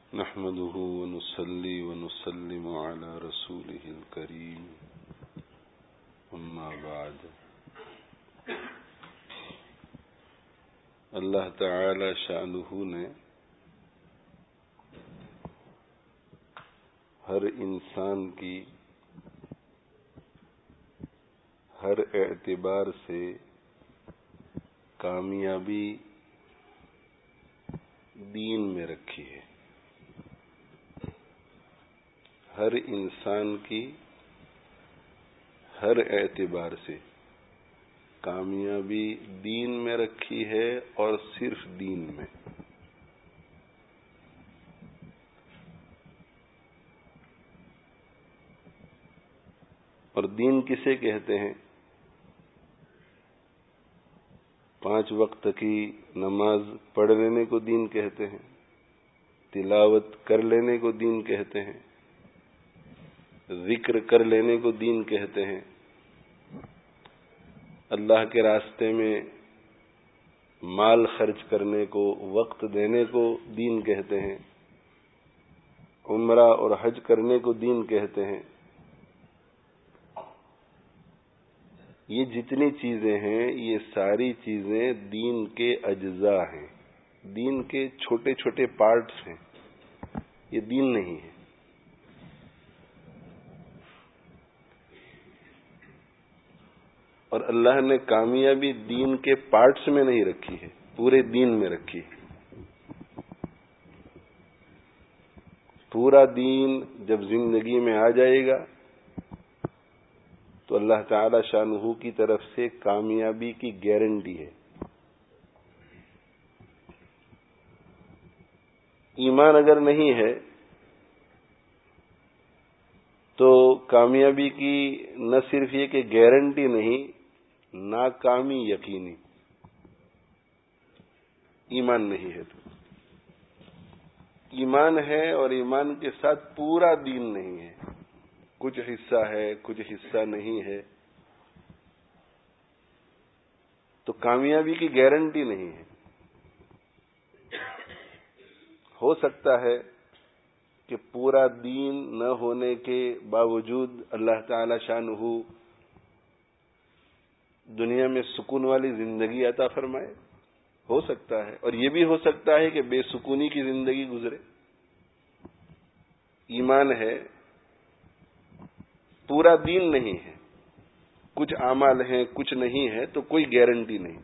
نحمده ونصلي ونسلم على رسوله الكريم اما بعد اللہ تعالی شانہ نے ہر انسان کی ہر اعتبار سے کامیابی دین میں رکھی ہے. ہر انسان کی ہر اعتبار سے کامیابی دین میں رکھی ہے اور صرف دین میں. اور دین کسے کہتے ہیں؟ 5 وقت کی نماز پڑھ لینے کو دین کہتے ہیں، تلاوت کر لینے کو دین کہتے ہیں، ذکر کر لینے کو دین کہتے ہیں، اللہ کے راستے میں مال خرچ کرنے کو، وقت دینے کو دین کہتے ہیں، عمرہ اور حج کرنے کو دین کہتے ہیں. یہ جتنی چیزیں ہیں یہ ساری چیزیں دین کے اجزاء ہیں، دین کے چھوٹے چھوٹے پارٹس ہیں، یہ دین نہیں ہے. اور اللہ نے کامیابی دین کے پارٹس میں نہیں رکھی ہے، پورے دین میں رکھی ہے. پورا دین جب زندگی میں آ جائے گا تو اللہ تعالی شانہ کی طرف سے کامیابی کی گارنٹی ہے. ایمان اگر نہیں ہے تو کامیابی کی نہ صرف یہ کہ گارنٹی نہیں، ناکامی یقینی. ایمان نہیں ہے تو ایمان ہے اور ایمان کے ساتھ پورا دین نہیں ہے، کچھ حصہ ہے کچھ حصہ نہیں ہے، تو کامیابی کی گارنٹی نہیں ہے. ہو سکتا ہے کہ پورا دین نہ ہونے کے باوجود اللہ تعالی شانہ دنیا میں سکون والی زندگی عطا فرمائے، ہو سکتا ہے. اور یہ بھی ہو سکتا ہے کہ بے سکونی کی زندگی گزرے. ایمان ہے، پورا دین نہیں ہے، کچھ اعمال ہیں کچھ نہیں ہے، تو کوئی گارنٹی نہیں.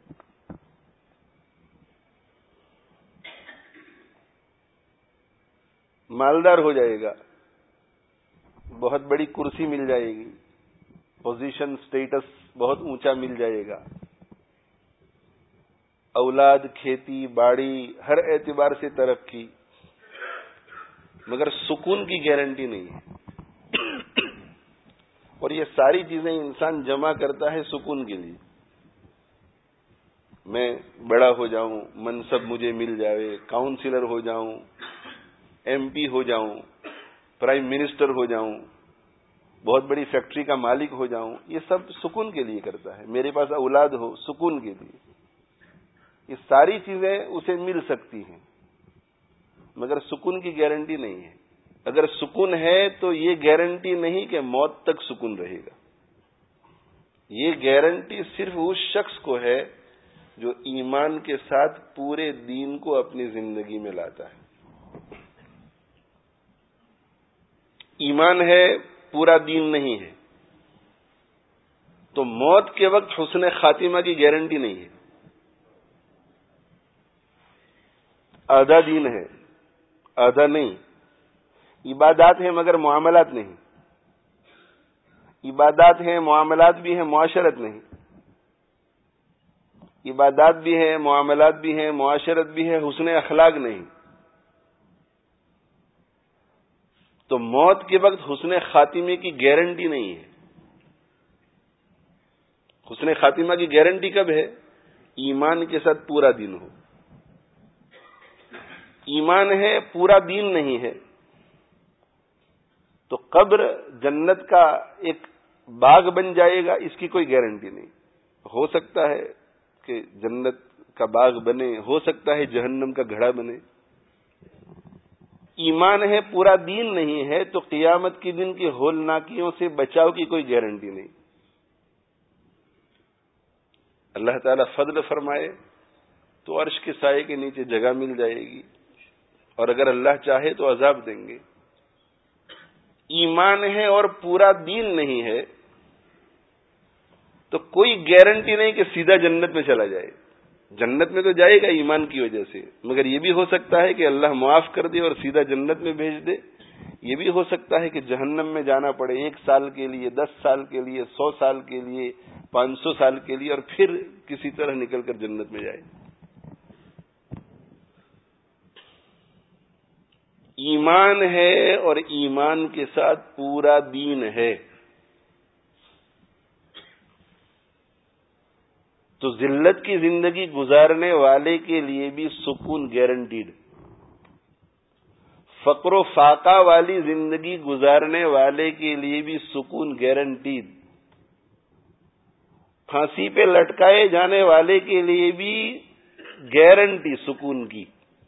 مالدار ہو جائے گا، بہت بڑی کرسی مل جائے گی، پوزیشن سٹیٹس بہت اونچا مل جائے گا، اولاد کھیتی باڑی ہر اعتبار سے ترقی، مگر سکون کی گارنٹی نہیں ہے. اور یہ ساری چیزیں انسان جمع کرتا ہے سکون کے لیے. میں بڑا ہو جاؤں، منصب مجھے مل جائے، کاؤنسلر ہو جاؤں، ایم پی ہو جاؤں، پرائم منسٹر ہو جاؤں، بہت بڑی فیکٹری کا مالک ہو جاؤں، یہ سب سکون کے لیے کرتا ہے. میرے پاس اولاد ہو، سکون کے لیے. یہ ساری چیزیں اسے مل سکتی ہیں مگر سکون کی گارنٹی نہیں ہے. اگر سکون ہے تو یہ گارنٹی نہیں کہ موت تک سکون رہے گا. یہ گارنٹی صرف اس شخص کو ہے جو ایمان کے ساتھ پورے دین کو اپنی زندگی میں لاتا ہے. ایمان ہے، پورا دین نہیں ہے، تو موت کے وقت حسن خاتمہ کی گارنٹی نہیں ہے. آدھا دین ہے، آدھا نہیں. عبادات ہیں مگر معاملات نہیں. عبادات ہیں، معاملات بھی ہیں، معاشرت نہیں. عبادات بھی ہیں، معاملات بھی ہیں، معاشرت بھی ہے، حسن اخلاق نہیں. تو موت کے وقت حسن خاتمے کی گارنٹی نہیں ہے. حسن خاتمہ کی گارنٹی کب ہے؟ ایمان کے ساتھ پورا دین ہو. ایمان ہے، پورا دین نہیں ہے، تو قبر جنت کا ایک باغ بن جائے گا، اس کی کوئی گارنٹی نہیں. ہو سکتا ہے کہ جنت کا باغ بنے، ہو سکتا ہے جہنم کا گھڑا بنے. ایمان ہے پورا دین نہیں ہے تو قیامت کے دن کی ہولناکیوں سے بچاؤ کی کوئی گارنٹی نہیں. اللہ تعالیٰ فضل فرمائے تو عرش کے سائے کے نیچے جگہ مل جائے گی، اور اگر اللہ چاہے تو عذاب دیں گے. ایمان ہے اور پورا دین نہیں ہے تو کوئی گارنٹی نہیں کہ سیدھا جنت میں چلا جائے. جنت میں تو جائے گا ایمان کی وجہ سے، مگر یہ بھی ہو سکتا ہے کہ اللہ معاف کر دے اور سیدھا جنت میں بھیج دے. یہ بھی ہو سکتا ہے کہ جہنم میں جانا پڑے 1 سال کے لیے، 10 سال کے لیے، 100 سال کے لیے، 500 سال کے لیے، اور پھر کسی طرح نکل کر جنت میں جائے. ایمان ہے اور ایمان کے ساتھ پورا دین ہے تو ذلت کی زندگی گزارنے والے کے لیے بھی سکون گارنٹیڈ. فقر و فاقہ والی زندگی گزارنے والے کے لیے بھی سکون گارنٹیڈ. پھانسی پہ لٹکائے جانے والے کے لیے بھی گارنٹی سکون کی.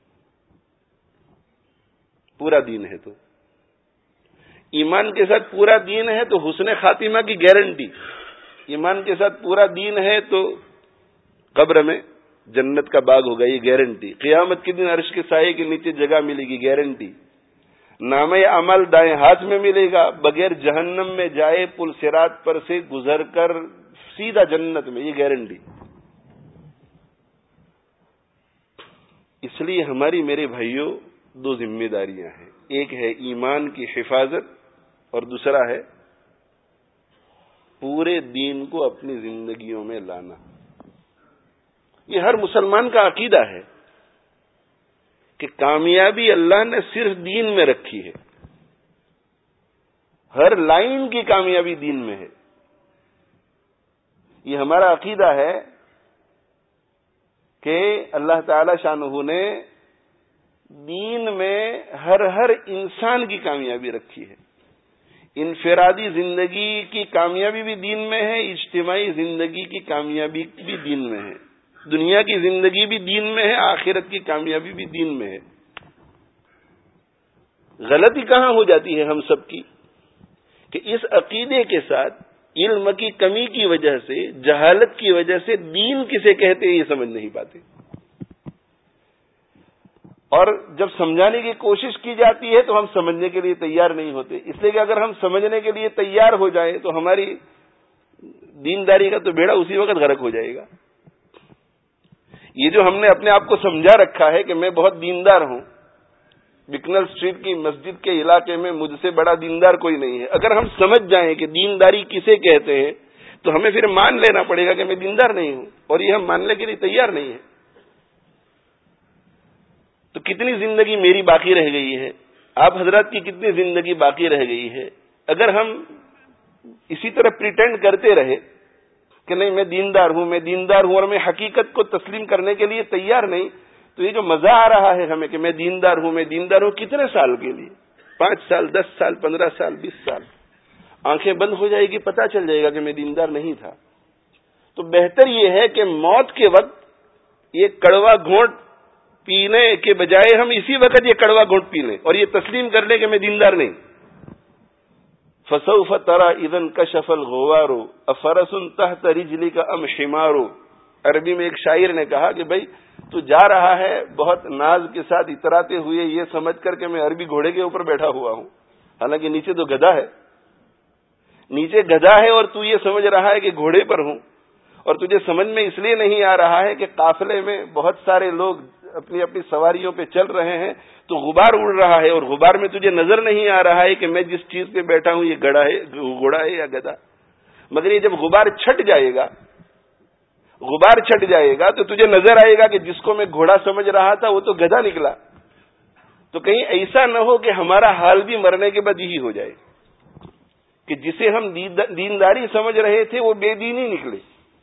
پورا دین ہے تو ایمان کے ساتھ پورا دین ہے تو حسن خاتمہ کی گارنٹی. ایمان کے ساتھ پورا دین ہے تو قبر میں جنت کا باغ ہوگا، یہ گارنٹی. قیامت کے دن عرش کے سائے کے نیچے جگہ ملے گی، گارنٹی. نامہ عمل دائیں ہاتھ میں ملے گا، بغیر جہنم میں جائے پل صراط پر سے گزر کر سیدھا جنت میں، یہ گارنٹی. اس لیے ہماری میرے بھائیوں 2 ذمہ داریاں ہیں. ایک ہے ایمان کی حفاظت اور دوسرا ہے پورے دین کو اپنی زندگیوں میں لانا. یہ ہر مسلمان کا عقیدہ ہے کہ کامیابی اللہ نے صرف دین میں رکھی ہے. ہر لائن کی کامیابی دین میں ہے. یہ ہمارا عقیدہ ہے کہ اللہ تعالی شانہ نے دین میں ہر انسان کی کامیابی رکھی ہے. انفرادی زندگی کی کامیابی بھی دین میں ہے، اجتماعی زندگی کی کامیابی بھی دین میں ہے، دنیا کی زندگی بھی دین میں ہے، آخرت کی کامیابی بھی دین میں ہے. غلطی کہاں ہو جاتی ہے ہم سب کی کہ اس عقیدے کے ساتھ علم کی کمی کی وجہ سے، جہالت کی وجہ سے دین کسے کہتے ہیں یہ سمجھ نہیں پاتے. اور جب سمجھانے کی کوشش کی جاتی ہے تو ہم سمجھنے کے لیے تیار نہیں ہوتے. اس لیے کہ اگر ہم سمجھنے کے لیے تیار ہو جائیں تو ہماری دینداری کا تو بیڑا اسی وقت غرق ہو جائے گا. یہ جو ہم نے اپنے آپ کو سمجھا رکھا ہے کہ میں بہت دیندار ہوں، بکنل اسٹریٹ کی مسجد کے علاقے میں مجھ سے بڑا دیندار کوئی نہیں ہے، اگر ہم سمجھ جائیں کہ دینداری کسے کہتے ہیں تو ہمیں پھر مان لینا پڑے گا کہ میں دیندار نہیں ہوں، اور یہ ہم ماننے کے لیے تیار نہیں ہیں. تو کتنی زندگی میری باقی رہ گئی ہے، آپ حضرات کی کتنی زندگی باقی رہ گئی ہے اگر ہم اسی طرح پریٹینڈ کرتے رہے کہ نہیں میں دیندار ہوں اور میں حقیقت کو تسلیم کرنے کے لیے تیار نہیں. تو یہ جو مزہ آ رہا ہے ہمیں کہ میں دیندار ہوں کتنے سال کے لیے؟ 5 سال، 10 سال، 15 سال، 20 سال. آنکھیں بند ہو جائے گی، پتہ چل جائے گا کہ میں دیندار نہیں تھا. تو بہتر یہ ہے کہ موت کے وقت یہ کڑوا گھونٹ پینے کے بجائے ہم اسی وقت یہ کڑوا گھونٹ پی لیں اور یہ تسلیم کر لیں کہ میں دیندار نہیں. فسوف ترى اذا انكشف الغبار افرس تحت رجلك ام حمار. عربی میں ایک شاعر نے کہا کہ بھائی تو جا رہا ہے بہت ناز کے ساتھ اتراتے ہوئے یہ سمجھ کر کہ میں عربی گھوڑے کے اوپر بیٹھا ہوا ہوں، حالانکہ نیچے تو گدھا ہے. نیچے گدھا ہے اور تو یہ سمجھ رہا ہے کہ گھوڑے پر ہوں. اور تجھے سمجھ میں اس لیے نہیں آ رہا ہے کہ قافلے میں بہت سارے لوگ اپنی اپنی سواریوں پہ چل رہے ہیں تو غبار اڑ رہا ہے، اور غبار میں تجھے نظر نہیں آ رہا ہے کہ میں جس چیز پہ بیٹھا ہوں یہ گھوڑا ہے یا گدھا. مگر یہ جب غبار چھٹ جائے گا تو تجھے نظر آئے گا کہ جس کو میں گھوڑا سمجھ رہا تھا وہ تو گدھا نکلا. تو کہیں ایسا نہ ہو کہ ہمارا حال بھی مرنے کے بعد یہی ہو جائے کہ جسے ہم دینداری سمجھ رہے تھے وہ بے دینی نکلے.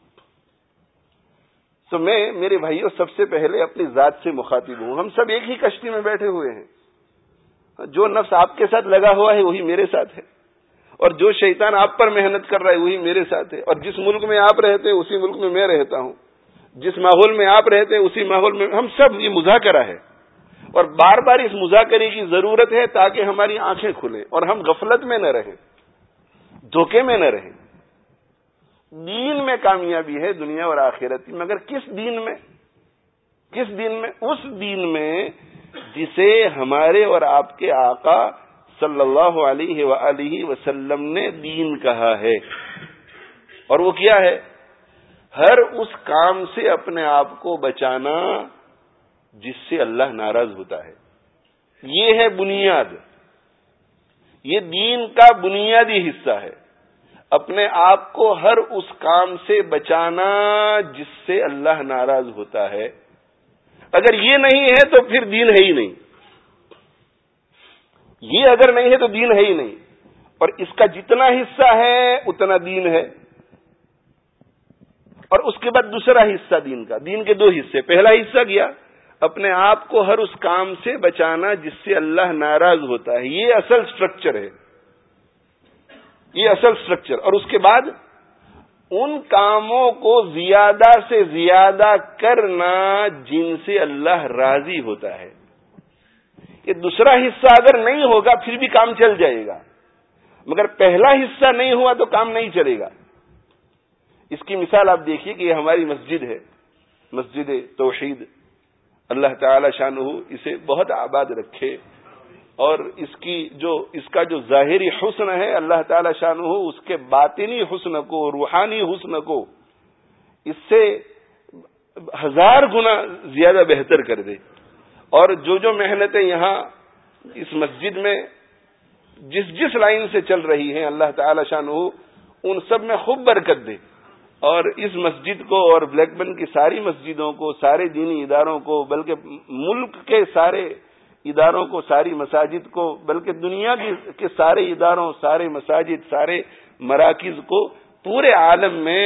تو میں میرے بھائیوں سب سے پہلے اپنی ذات سے مخاطب ہوں. ہم سب ایک ہی کشتی میں بیٹھے ہوئے ہیں. جو نفس آپ کے ساتھ لگا ہوا ہے وہی میرے ساتھ ہے، اور جو شیطان آپ پر محنت کر رہا ہے وہی میرے ساتھ ہے. اور جس ملک میں آپ رہتے ہیں اسی ملک میں میں رہتا ہوں، جس ماحول میں آپ رہتے ہیں اسی ماحول میں ہم سب. یہ مذاکرہ ہے. اور بار بار اس مذاکرے کی ضرورت ہے تاکہ ہماری آنکھیں کھلیں اور ہم غفلت میں نہ رہیں، دھوکے میں نہ رہیں۔ دین میں کامیابی ہے دنیا اور آخرت کی، مگر کس دین میں؟ کس دین میں؟ اس دین میں جسے ہمارے اور آپ کے آقا صلی اللہ علیہ وآلہ وسلم نے دین کہا ہے، اور وہ کیا ہے؟ ہر اس کام سے اپنے آپ کو بچانا جس سے اللہ ناراض ہوتا ہے۔ یہ ہے بنیاد، یہ دین کا بنیادی حصہ ہے، اپنے آپ کو ہر اس کام سے بچانا جس سے اللہ ناراض ہوتا ہے۔ اگر یہ نہیں ہے تو پھر دین ہے ہی نہیں، یہ اگر نہیں ہے تو دین ہے ہی نہیں، اور اس کا جتنا حصہ ہے اتنا دین ہے۔ اور اس کے بعد دوسرا حصہ دین کا، دین کے دو حصے، پہلا حصہ گیا اپنے آپ کو ہر اس کام سے بچانا جس سے اللہ ناراض ہوتا ہے، یہ اصل سٹرکچر ہے، یہ اصل سٹرکچر۔ اور اس کے بعد ان کاموں کو زیادہ سے زیادہ کرنا جن سے اللہ راضی ہوتا ہے۔ یہ دوسرا حصہ اگر نہیں ہوگا پھر بھی کام چل جائے گا، مگر پہلا حصہ نہیں ہوا تو کام نہیں چلے گا۔ اس کی مثال آپ دیکھیے کہ یہ ہماری مسجد ہے، مسجد توحید، اللہ تعالی شانہ اسے بہت آباد رکھے، اور اس کا جو ظاہری حسن ہے اللہ تعالی شانہ اس کے باطنی حسن کو، روحانی حسن کو اس سے 1000 گنا زیادہ بہتر کر دے۔ اور جو محنتیں یہاں اس مسجد میں جس لائن سے چل رہی ہیں اللہ تعالی شانہ ان سب میں خوب برکت دے، اور اس مسجد کو اور بلیک بن کی ساری مسجدوں کو، سارے دینی اداروں کو، بلکہ ملک کے سارے اداروں کو، ساری مساجد کو، بلکہ دنیا کے سارے اداروں، سارے مساجد، سارے مراکز کو پورے عالم میں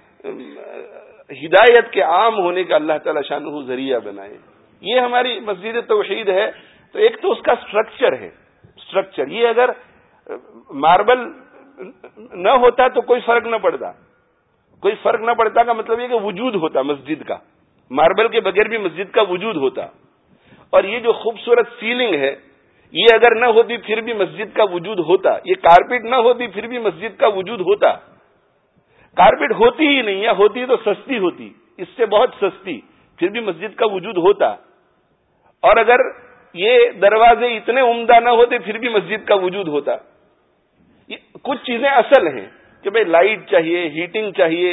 ہدایت کے عام ہونے کا اللہ تعالی شانہ ذریعہ بنائے۔ یہ ہماری مسجد توحید ہے۔ تو ایک تو اس کا سٹرکچر ہے، سٹرکچر، یہ اگر ماربل نہ ہوتا تو کوئی فرق نہ پڑتا، کوئی فرق نہ پڑتا کا مطلب یہ کہ وجود ہوتا مسجد کا، ماربل کے بغیر بھی مسجد کا وجود ہوتا۔ اور یہ جو خوبصورت سیلنگ ہے یہ اگر نہ ہوتی پھر بھی مسجد کا وجود ہوتا، یہ کارپیٹ نہ ہوتی پھر بھی مسجد کا وجود ہوتا۔ کارپیٹ ہوتی ہی نہیں، یا ہوتی تو سستی ہوتی، اس سے بہت سستی، پھر بھی مسجد کا وجود ہوتا۔ اور اگر یہ دروازے اتنے عمدہ نہ ہوتے پھر بھی مسجد کا وجود ہوتا۔ یہ کچھ چیزیں اصل ہیں کہ بھئی لائٹ چاہیے، ہیٹنگ چاہیے،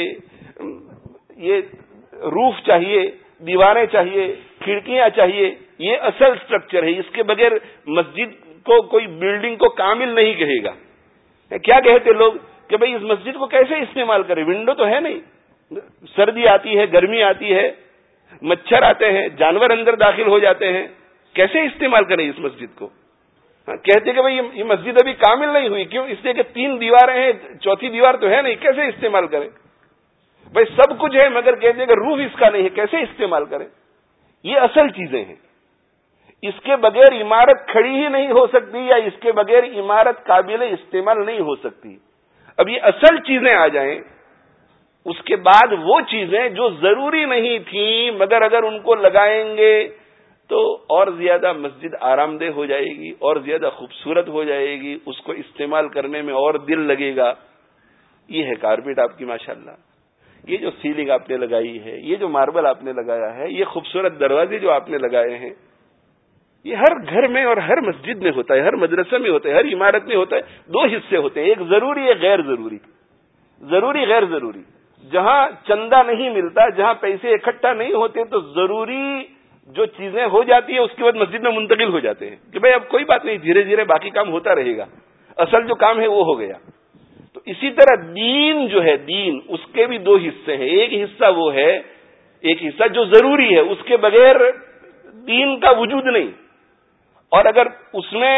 یہ روف چاہیے، دیواریں چاہیے، کھڑکیاں چاہیے، یہ اصل سٹرکچر ہے۔ اس کے بغیر مسجد کو کوئی بلڈنگ کو کامل نہیں کہے گا۔ کیا کہتے لوگ کہ بھئی اس مسجد کو کیسے استعمال کریں، ونڈو تو ہے نہیں، سردی آتی ہے، گرمی آتی ہے، مچھر آتے ہیں، جانور اندر داخل ہو جاتے ہیں، کیسے استعمال کریں اس مسجد کو؟ کہتے کہ بھئی یہ مسجد ابھی کامل نہیں ہوئی، کیوں؟ اس لیے کہ 3 دیواریں ہیں، چوتھی دیوار تو ہے نہیں، کیسے استعمال کریں؟ بھئی سب کچھ ہے مگر کہتے ہیں کہ روف اس کا نہیں ہے، کیسے استعمال کریں؟ یہ اصل چیزیں ہیں، اس کے بغیر عمارت کھڑی ہی نہیں ہو سکتی، یا اس کے بغیر عمارت قابل استعمال نہیں ہو سکتی۔ اب یہ اصل چیزیں آ جائیں، اس کے بعد وہ چیزیں جو ضروری نہیں تھیں مگر اگر ان کو لگائیں گے تو اور زیادہ مسجد آرام دہ ہو جائے گی، اور زیادہ خوبصورت ہو جائے گی، اس کو استعمال کرنے میں اور دل لگے گا۔ یہ ہے کارپیٹ آپ کی ماشاءاللہ، یہ جو سیلنگ آپ نے لگائی ہے، یہ جو ماربل آپ نے لگایا ہے، یہ خوبصورت دروازے جو آپ نے لگائے ہیں، یہ ہر گھر میں اور ہر مسجد میں ہوتا ہے، ہر مدرسہ میں ہوتا ہے، ہر عمارت میں ہوتا ہے۔ 2 حصے ہوتے ہیں، ایک ضروری، ایک غیر ضروری۔ ضروری غیر ضروری، جہاں چندہ نہیں ملتا، جہاں پیسے اکٹھا نہیں ہوتے تو ضروری جو چیزیں ہو جاتی ہیں اس کے بعد مسجد میں منتقل ہو جاتے ہیں کہ بھئی اب کوئی بات نہیں، دھیرے دھیرے باقی کام ہوتا رہے گا، اصل جو کام ہے وہ ہو گیا۔ تو اسی طرح دین جو ہے، دین اس کے بھی 2 حصے ہیں۔ ایک حصہ وہ ہے، ایک حصہ جو ضروری ہے، اس کے بغیر دین کا وجود نہیں، اور اگر اس میں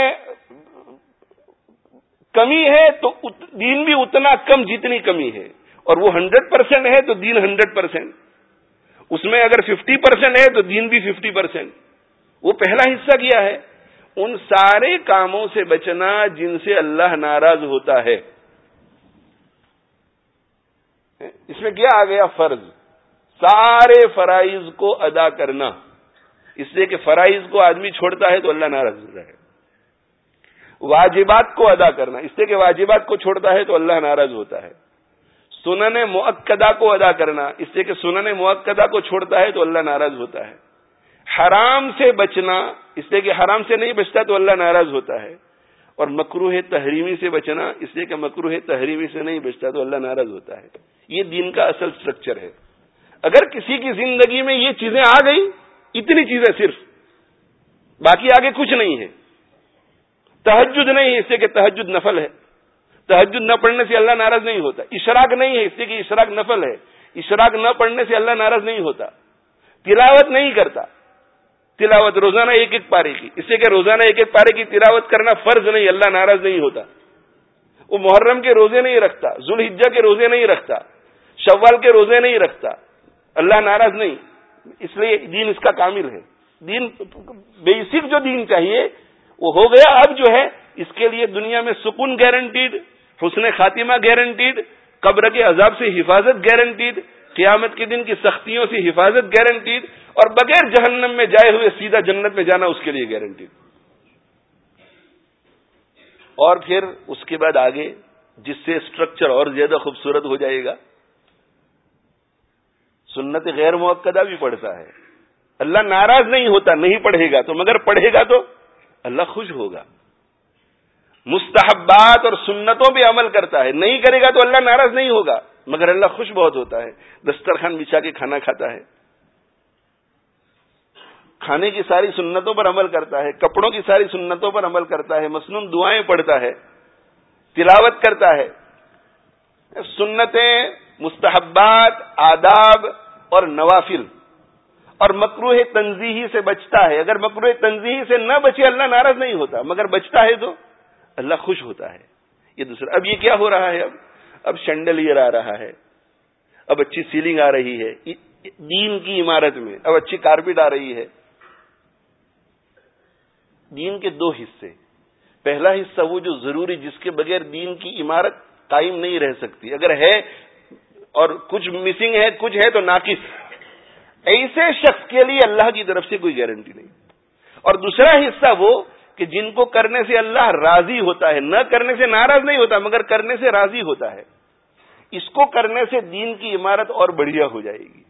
کمی ہے تو دین بھی اتنا کم جتنی کمی ہے، اور وہ 100% ہے تو دین 100%، اس میں اگر 50% ہے تو دین بھی 50%۔ وہ پہلا حصہ کیا ہے؟ ان سارے کاموں سے بچنا جن سے اللہ ناراض ہوتا ہے۔ اس میں کیا آ گیا؟ فرض، سارے فرائض کو ادا کرنا، اس لیے کہ فرائض کو آدمی چھوڑتا ہے تو اللہ ناراض ہوتا ہے. واجبات کو ادا کرنا، اس لیے کہ واجبات کو چھوڑتا ہے تو اللہ ناراض ہوتا ہے. سنن مؤکدہ کو ادا کرنا، اس لیے کہ سنن مؤکدہ کو چھوڑتا ہے تو اللہ ناراض ہوتا ہے. حرام سے بچنا، اس لیے کہ حرام سے نہیں بچتا تو اللہ ناراض ہوتا ہے. اور مکروہ تحریمی سے بچنا، اس لیے کہ مکروہ تحریمی سے نہیں بچتا تو اللہ ناراض ہوتا ہے. یہ دین کا اصل سٹرکچر ہے. اگر کسی کی زندگی میں یہ چیزیں آ گئی، اتنی چیزیں صرف، باقی آگے کچھ نہیں ہے. تہجد نہیں ہے، اس لیے کہ تہجد نفل ہے، تہجد نہ پڑھنے سے اللہ ناراض نہیں ہوتا. اشراق نہیں ہے، اس لیے کہ اشراق نفل ہے، اشراق نہ پڑھنے سے اللہ ناراض نہیں ہوتا. تلاوت نہیں کرتا، تلاوت روزانہ ایک ایک پارے کی، اس لیے کہ روزانہ ایک ایک پارے کی تلاوت کرنا فرض نہیں، اللہ ناراض نہیں ہوتا. وہ محرم کے روزے نہیں رکھتا، ذوالحجہ کے روزے نہیں رکھتا، شوال کے روزے نہیں رکھتا، اللہ ناراض نہیں. اس لیے دین اس کا کامل ہے. دین بیسک جو دین چاہیے وہ ہو گیا. اب جو ہے اس کے لیے دنیا میں سکون گارنٹیڈ، حسن خاتمہ گارنٹیڈ، قبر کے عذاب سے حفاظت گارنٹیڈ، قیامت کے دن کی سختیوں سے حفاظت گارنٹیڈ، اور بغیر جہنم میں جائے ہوئے سیدھا جنت میں جانا اس کے لیے گارنٹیڈ. اور پھر اس کے بعد آگے جس سے اسٹرکچر اور زیادہ خوبصورت ہو جائے گا، سنت غیر مؤکدہ بھی پڑھتا ہے. اللہ ناراض نہیں ہوتا نہیں پڑھے گا تو، مگر پڑھے گا تو اللہ خوش ہوگا. مستحبات اور سنتوں پہ عمل کرتا ہے، نہیں کرے گا تو اللہ ناراض نہیں ہوگا مگر اللہ خوش بہت ہوتا ہے. دسترخوان بچھا کے کھانا کھاتا ہے، کھانے کی ساری سنتوں پر عمل کرتا ہے، کپڑوں کی ساری سنتوں پر عمل کرتا ہے، مسنون دعائیں پڑھتا ہے، تلاوت کرتا ہے. سنتیں، مستحبات، آداب اور نوافل اور مکروہ تنزیہی سے بچتا ہے. اگر مکروہ تنزیہی سے نہ بچے اللہ ناراض نہیں ہوتا، مگر بچتا ہے تو اللہ خوش ہوتا ہے. یہ دوسرا. اب یہ کیا ہو رہا ہے؟ اب شینڈلیئر آ رہا ہے، اب اچھی سیلنگ آ رہی ہے دین کی عمارت میں، اب اچھی کارپیٹ آ رہی ہے. دین کے دو حصے. پہلا حصہ وہ جو ضروری، جس کے بغیر دین کی عمارت قائم نہیں رہ سکتی. اگر ہے اور کچھ مسنگ ہے، کچھ ہے تو ناقص. ایسے شخص کے لیے اللہ کی طرف سے کوئی گارنٹی نہیں. اور دوسرا حصہ وہ کہ جن کو کرنے سے اللہ راضی ہوتا ہے، نہ کرنے سے ناراض نہیں ہوتا مگر کرنے سے راضی ہوتا ہے. اس کو کرنے سے دین کی عمارت اور بڑھیا ہو جائے گی.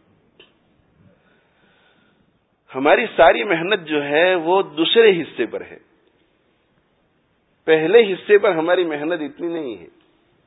ہماری ساری محنت جو ہے وہ دوسرے حصے پر ہے، پہلے حصے پر ہماری محنت اتنی نہیں ہے،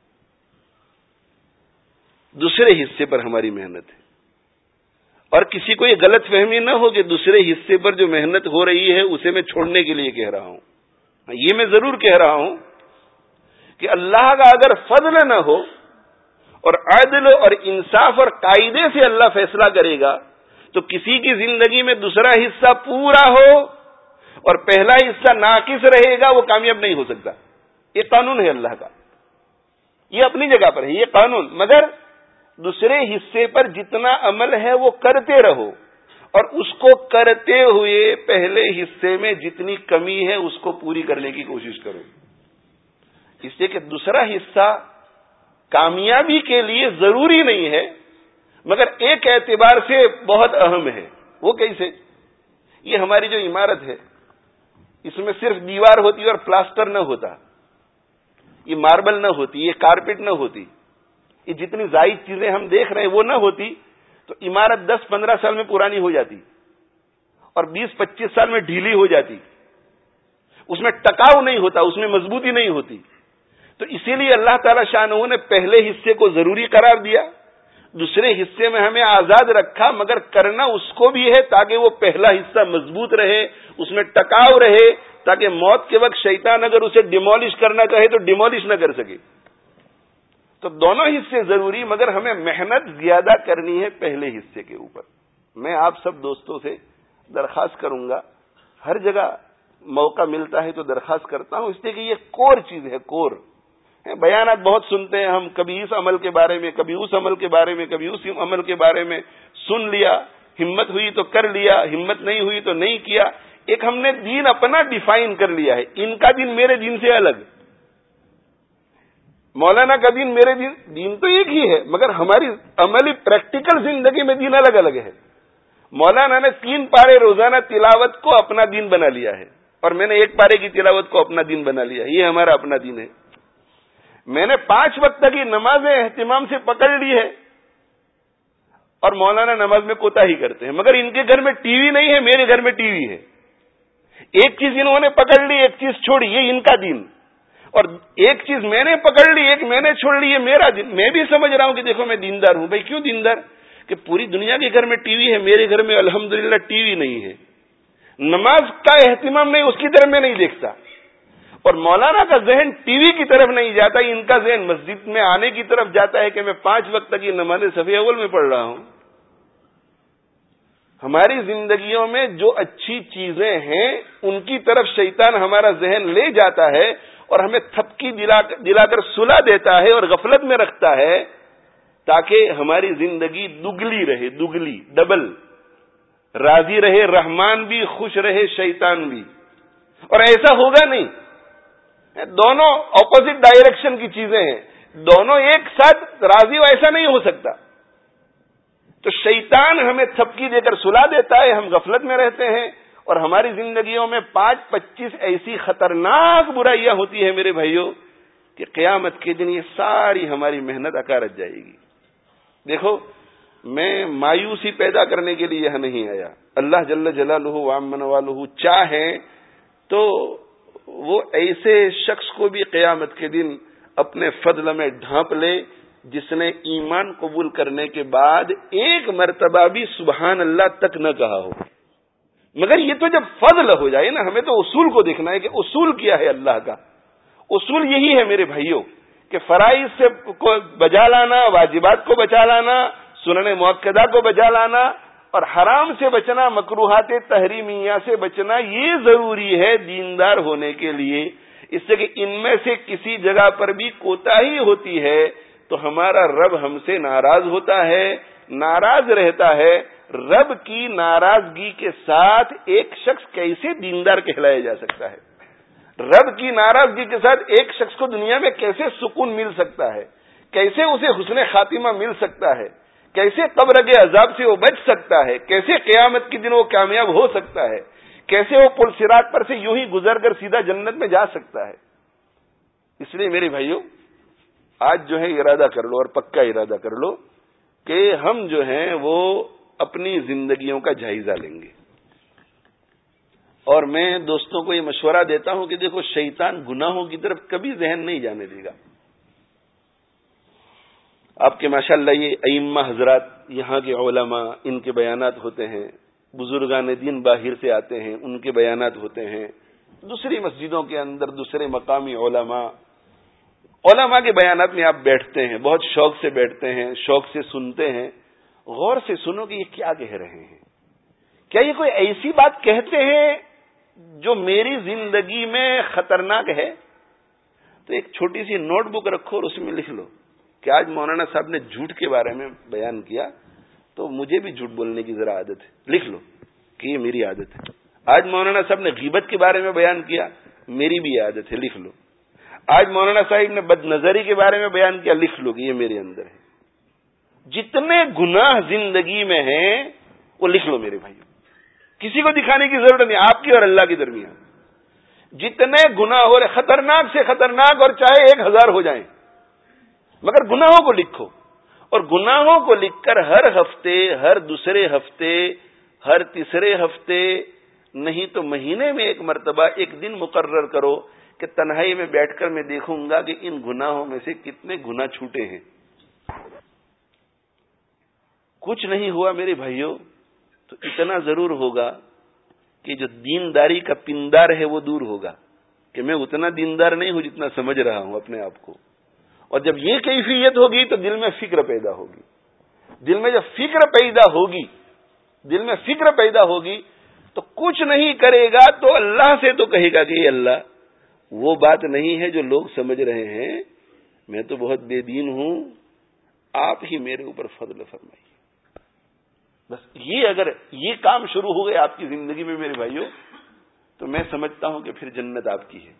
دوسرے حصے پر ہماری محنت ہے. اور کسی کو یہ غلط فہمی نہ ہو کہ دوسرے حصے پر جو محنت ہو رہی ہے اسے میں چھوڑنے کے لیے کہہ رہا ہوں. یہ میں ضرور کہہ رہا ہوں کہ اللہ کا اگر فضل نہ ہو اور عدل اور انصاف اور قاعدے سے اللہ فیصلہ کرے گا تو کسی کی زندگی میں دوسرا حصہ پورا ہو اور پہلا حصہ ناقص رہے گا وہ کامیاب نہیں ہو سکتا. یہ قانون ہے اللہ کا، یہ اپنی جگہ پر ہے یہ قانون. مگر دوسرے حصے پر جتنا عمل ہے وہ کرتے رہو اور اس کو کرتے ہوئے پہلے حصے میں جتنی کمی ہے اس کو پوری کرنے کی کوشش کرو. اس لیے کہ دوسرا حصہ کامیابی کے لیے ضروری نہیں ہے مگر ایک اعتبار سے بہت اہم ہے. وہ کیسے؟ یہ ہماری جو عمارت ہے اس میں صرف دیوار ہوتی اور پلاسٹر نہ ہوتا، یہ ماربل نہ ہوتی، یہ کارپیٹ نہ ہوتی، یہ جتنی زائد چیزیں ہم دیکھ رہے ہیں وہ نہ ہوتی تو عمارت 10-15 سال میں پرانی ہو جاتی اور 20-25 سال میں ڈھیلی ہو جاتی. اس میں ٹکاؤ نہیں ہوتا، اس میں مضبوطی نہیں ہوتی. تو اسی لیے اللہ تعالی شانہ نے پہلے حصے کو ضروری قرار دیا، دوسرے حصے میں ہمیں آزاد رکھا مگر کرنا اس کو بھی ہے تاکہ وہ پہلا حصہ مضبوط رہے، اس میں ٹکاؤ رہے، تاکہ موت کے وقت شیطان اگر اسے ڈیمولش کرنا چاہے تو ڈیمولش نہ کر سکے. تو دونوں حصے ضروری مگر ہمیں محنت زیادہ کرنی ہے پہلے حصے کے اوپر. میں آپ سب دوستوں سے درخواست کروں گا، ہر جگہ موقع ملتا ہے تو درخواست کرتا ہوں، اس لیے کہ یہ کور چیز ہے. کور بیانات بہت سنتے ہیں ہم، کبھی اس عمل کے بارے میں، کبھی اس عمل کے بارے میں، کبھی اس عمل کے بارے میں. سن لیا، ہمت ہوئی تو کر لیا، ہمت نہیں ہوئی تو نہیں کیا. ایک ہم نے دین اپنا ڈیفائن کر لیا ہے، ان کا دین میرے دین سے الگ، مولانا کا دین میرے دین تو ایک ہی ہے مگر ہماری عملی پریکٹیکل زندگی میں دین الگ الگ ہے. مولانا نے 3 پارے روزانہ تلاوت کو اپنا دین بنا لیا ہے، اور میں نے 1 پارے کی تلاوت کو اپنا دین بنا لیا. یہ ہمارا اپنا دین ہے. میں نے 5 وقت کی نمازیں اہتمام سے پکڑ لی ہے، اور مولانا نماز میں کوتاہی کرتے ہیں. مگر ان کے گھر میں ٹی وی نہیں ہے، میرے گھر میں ٹی وی ہے. ایک چیز انہوں نے پکڑ لی، ایک چیز چھوڑی، یہ ان کا دین. اور ایک چیز میں نے پکڑ لی، ایک میں نے چھوڑ لی، یہ میرا دین. میں بھی سمجھ رہا ہوں کہ دیکھو میں دیندار ہوں. بھائی کیوں دیندار؟ کہ پوری دنیا کے گھر میں ٹی وی ہے، میرے گھر میں الحمدللہ ٹی وی نہیں ہے. نماز کا اہتمام نہیں، اس کی طرف میں نہیں دیکھتا. اور مولانا کا ذہن ٹی وی کی طرف نہیں جاتا، ان کا ذہن مسجد میں آنے کی طرف جاتا ہے کہ میں 5 وقت کی نماز صف اول میں پڑھ رہا ہوں. ہماری زندگیوں میں جو اچھی چیزیں ہیں ان کی طرف شیطان ہمارا ذہن لے جاتا ہے اور ہمیں تھپکی دلا کر سلا دیتا ہے اور غفلت میں رکھتا ہے، تاکہ ہماری زندگی دگلی رہے، دگلی، ڈبل. راضی رہے رحمان بھی، خوش رہے شیطان بھی. اور ایسا ہوگا نہیں. دونوں اپوزٹ ڈائریکشن کی چیزیں ہیں، دونوں ایک ساتھ راضی ہو ایسا نہیں ہو سکتا. تو شیطان ہمیں تھپکی دے کر سلا دیتا ہے، ہم غفلت میں رہتے ہیں، اور ہماری زندگیوں میں 5-25 ایسی خطرناک برائیاں ہوتی ہیں میرے بھائیوں کہ قیامت کے دن یہ ساری ہماری محنت اکارت جائے گی. دیکھو، میں مایوسی پیدا کرنے کے لیے یہاں نہیں آیا. اللہ جل جلالہ وعم والہ چاہیں تو وہ ایسے شخص کو بھی قیامت کے دن اپنے فضل میں ڈھانپ لے جس نے ایمان قبول کرنے کے بعد 1 مرتبہ بھی سبحان اللہ تک نہ کہا ہو. مگر یہ تو جب فضل ہو جائے نا، ہمیں تو اصول کو دیکھنا ہے کہ اصول کیا ہے اللہ کا. اصول یہی ہے میرے بھائیوں کہ فرائض سے کو بجا لانا، واجبات کو بچا لانا، سنن مؤکدہ کو بجا لانا، اور حرام سے بچنا، مکروہات تحریمیہ سے بچنا، یہ ضروری ہے دیندار ہونے کے لیے. اس سے کہ ان میں سے کسی جگہ پر بھی کوتاہی ہوتی ہے تو ہمارا رب ہم سے ناراض ہوتا ہے، ناراض رہتا ہے. رب کی ناراضگی کے ساتھ ایک شخص کیسے دیندار کہلایا جا سکتا ہے؟ رب کی ناراضگی کے ساتھ ایک شخص کو دنیا میں کیسے سکون مل سکتا ہے؟ کیسے اسے حسن خاتمہ مل سکتا ہے؟ کیسے قبر کے عذاب سے وہ بچ سکتا ہے؟ کیسے قیامت کے دن وہ کامیاب ہو سکتا ہے؟ کیسے وہ پل صراط پر سے یوں ہی گزر کر سیدھا جنت میں جا سکتا ہے؟ اس لیے میرے بھائیوں، آج جو ہے ارادہ کر لو، اور پکا ارادہ کر لو کہ ہم جو ہیں وہ اپنی زندگیوں کا جائزہ لیں گے. اور میں دوستوں کو یہ مشورہ دیتا ہوں کہ دیکھو، شیطان گناہوں کی طرف کبھی ذہن نہیں جانے دے گا. آپ کے ماشاءاللہ یہ ائمہ حضرات، یہاں کے علماء، ان کے بیانات ہوتے ہیں. بزرگان دین باہر سے آتے ہیں، ان کے بیانات ہوتے ہیں. دوسری مسجدوں کے اندر دوسرے مقامی علماء کے بیانات میں آپ بیٹھتے ہیں، بہت شوق سے بیٹھتے ہیں، شوق سے سنتے ہیں. غور سے سنو کہ یہ کیا کہہ رہے ہیں. کیا یہ کوئی ایسی بات کہتے ہیں جو میری زندگی میں خطرناک ہے؟ تو ایک چھوٹی سی نوٹ بک رکھو اور اس میں لکھ لو کہ آج مولانا صاحب نے جھوٹ کے بارے میں بیان کیا تو مجھے بھی جھوٹ بولنے کی ذرا عادت ہے. لکھ لو کہ یہ میری عادت ہے. آج مولانا صاحب نے غیبت کے بارے میں بیان کیا، میری بھی عادت ہے. لکھ لو. آج مولانا صاحب نے بد نظری کے بارے میں بیان کیا، لکھ لو کہ یہ میرے اندر ہے. جتنے گناہ زندگی میں ہیں وہ لکھ لو میرے بھائی. کسی کو دکھانے کی ضرورت نہیں، آپ کی اور اللہ کے درمیان. جتنے گناہ ہو رہے، خطرناک سے خطرناک، اور چاہے 1000 ہو جائیں، مگر گناہوں کو لکھو. اور گناہوں کو لکھ کر ہر ہفتے، ہر دوسرے ہفتے، ہر تیسرے ہفتے، نہیں تو مہینے میں 1 مرتبہ ایک دن مقرر کرو کہ تنہائی میں بیٹھ کر میں دیکھوں گا کہ ان گناہوں میں سے کتنے گناہ چھوٹے ہیں. کچھ نہیں ہوا میرے بھائیوں تو اتنا ضرور ہوگا کہ جو دینداری کا پندار ہے وہ دور ہوگا کہ میں اتنا دیندار نہیں ہوں جتنا سمجھ رہا ہوں اپنے آپ کو. اور جب یہ کیفیت ہوگی تو دل میں فکر پیدا ہوگی. دل میں جب فکر پیدا ہوگی تو کچھ نہیں کرے گا تو اللہ سے تو کہے گا کہ اللہ وہ بات نہیں ہے جو لوگ سمجھ رہے ہیں، میں تو بہت بے دین ہوں، آپ ہی میرے اوپر فضل فرمائیے. بس یہ اگر یہ کام شروع ہو گئے آپ کی زندگی میں میرے بھائیوں تو میں سمجھتا ہوں کہ پھر جنت آپ کی ہے.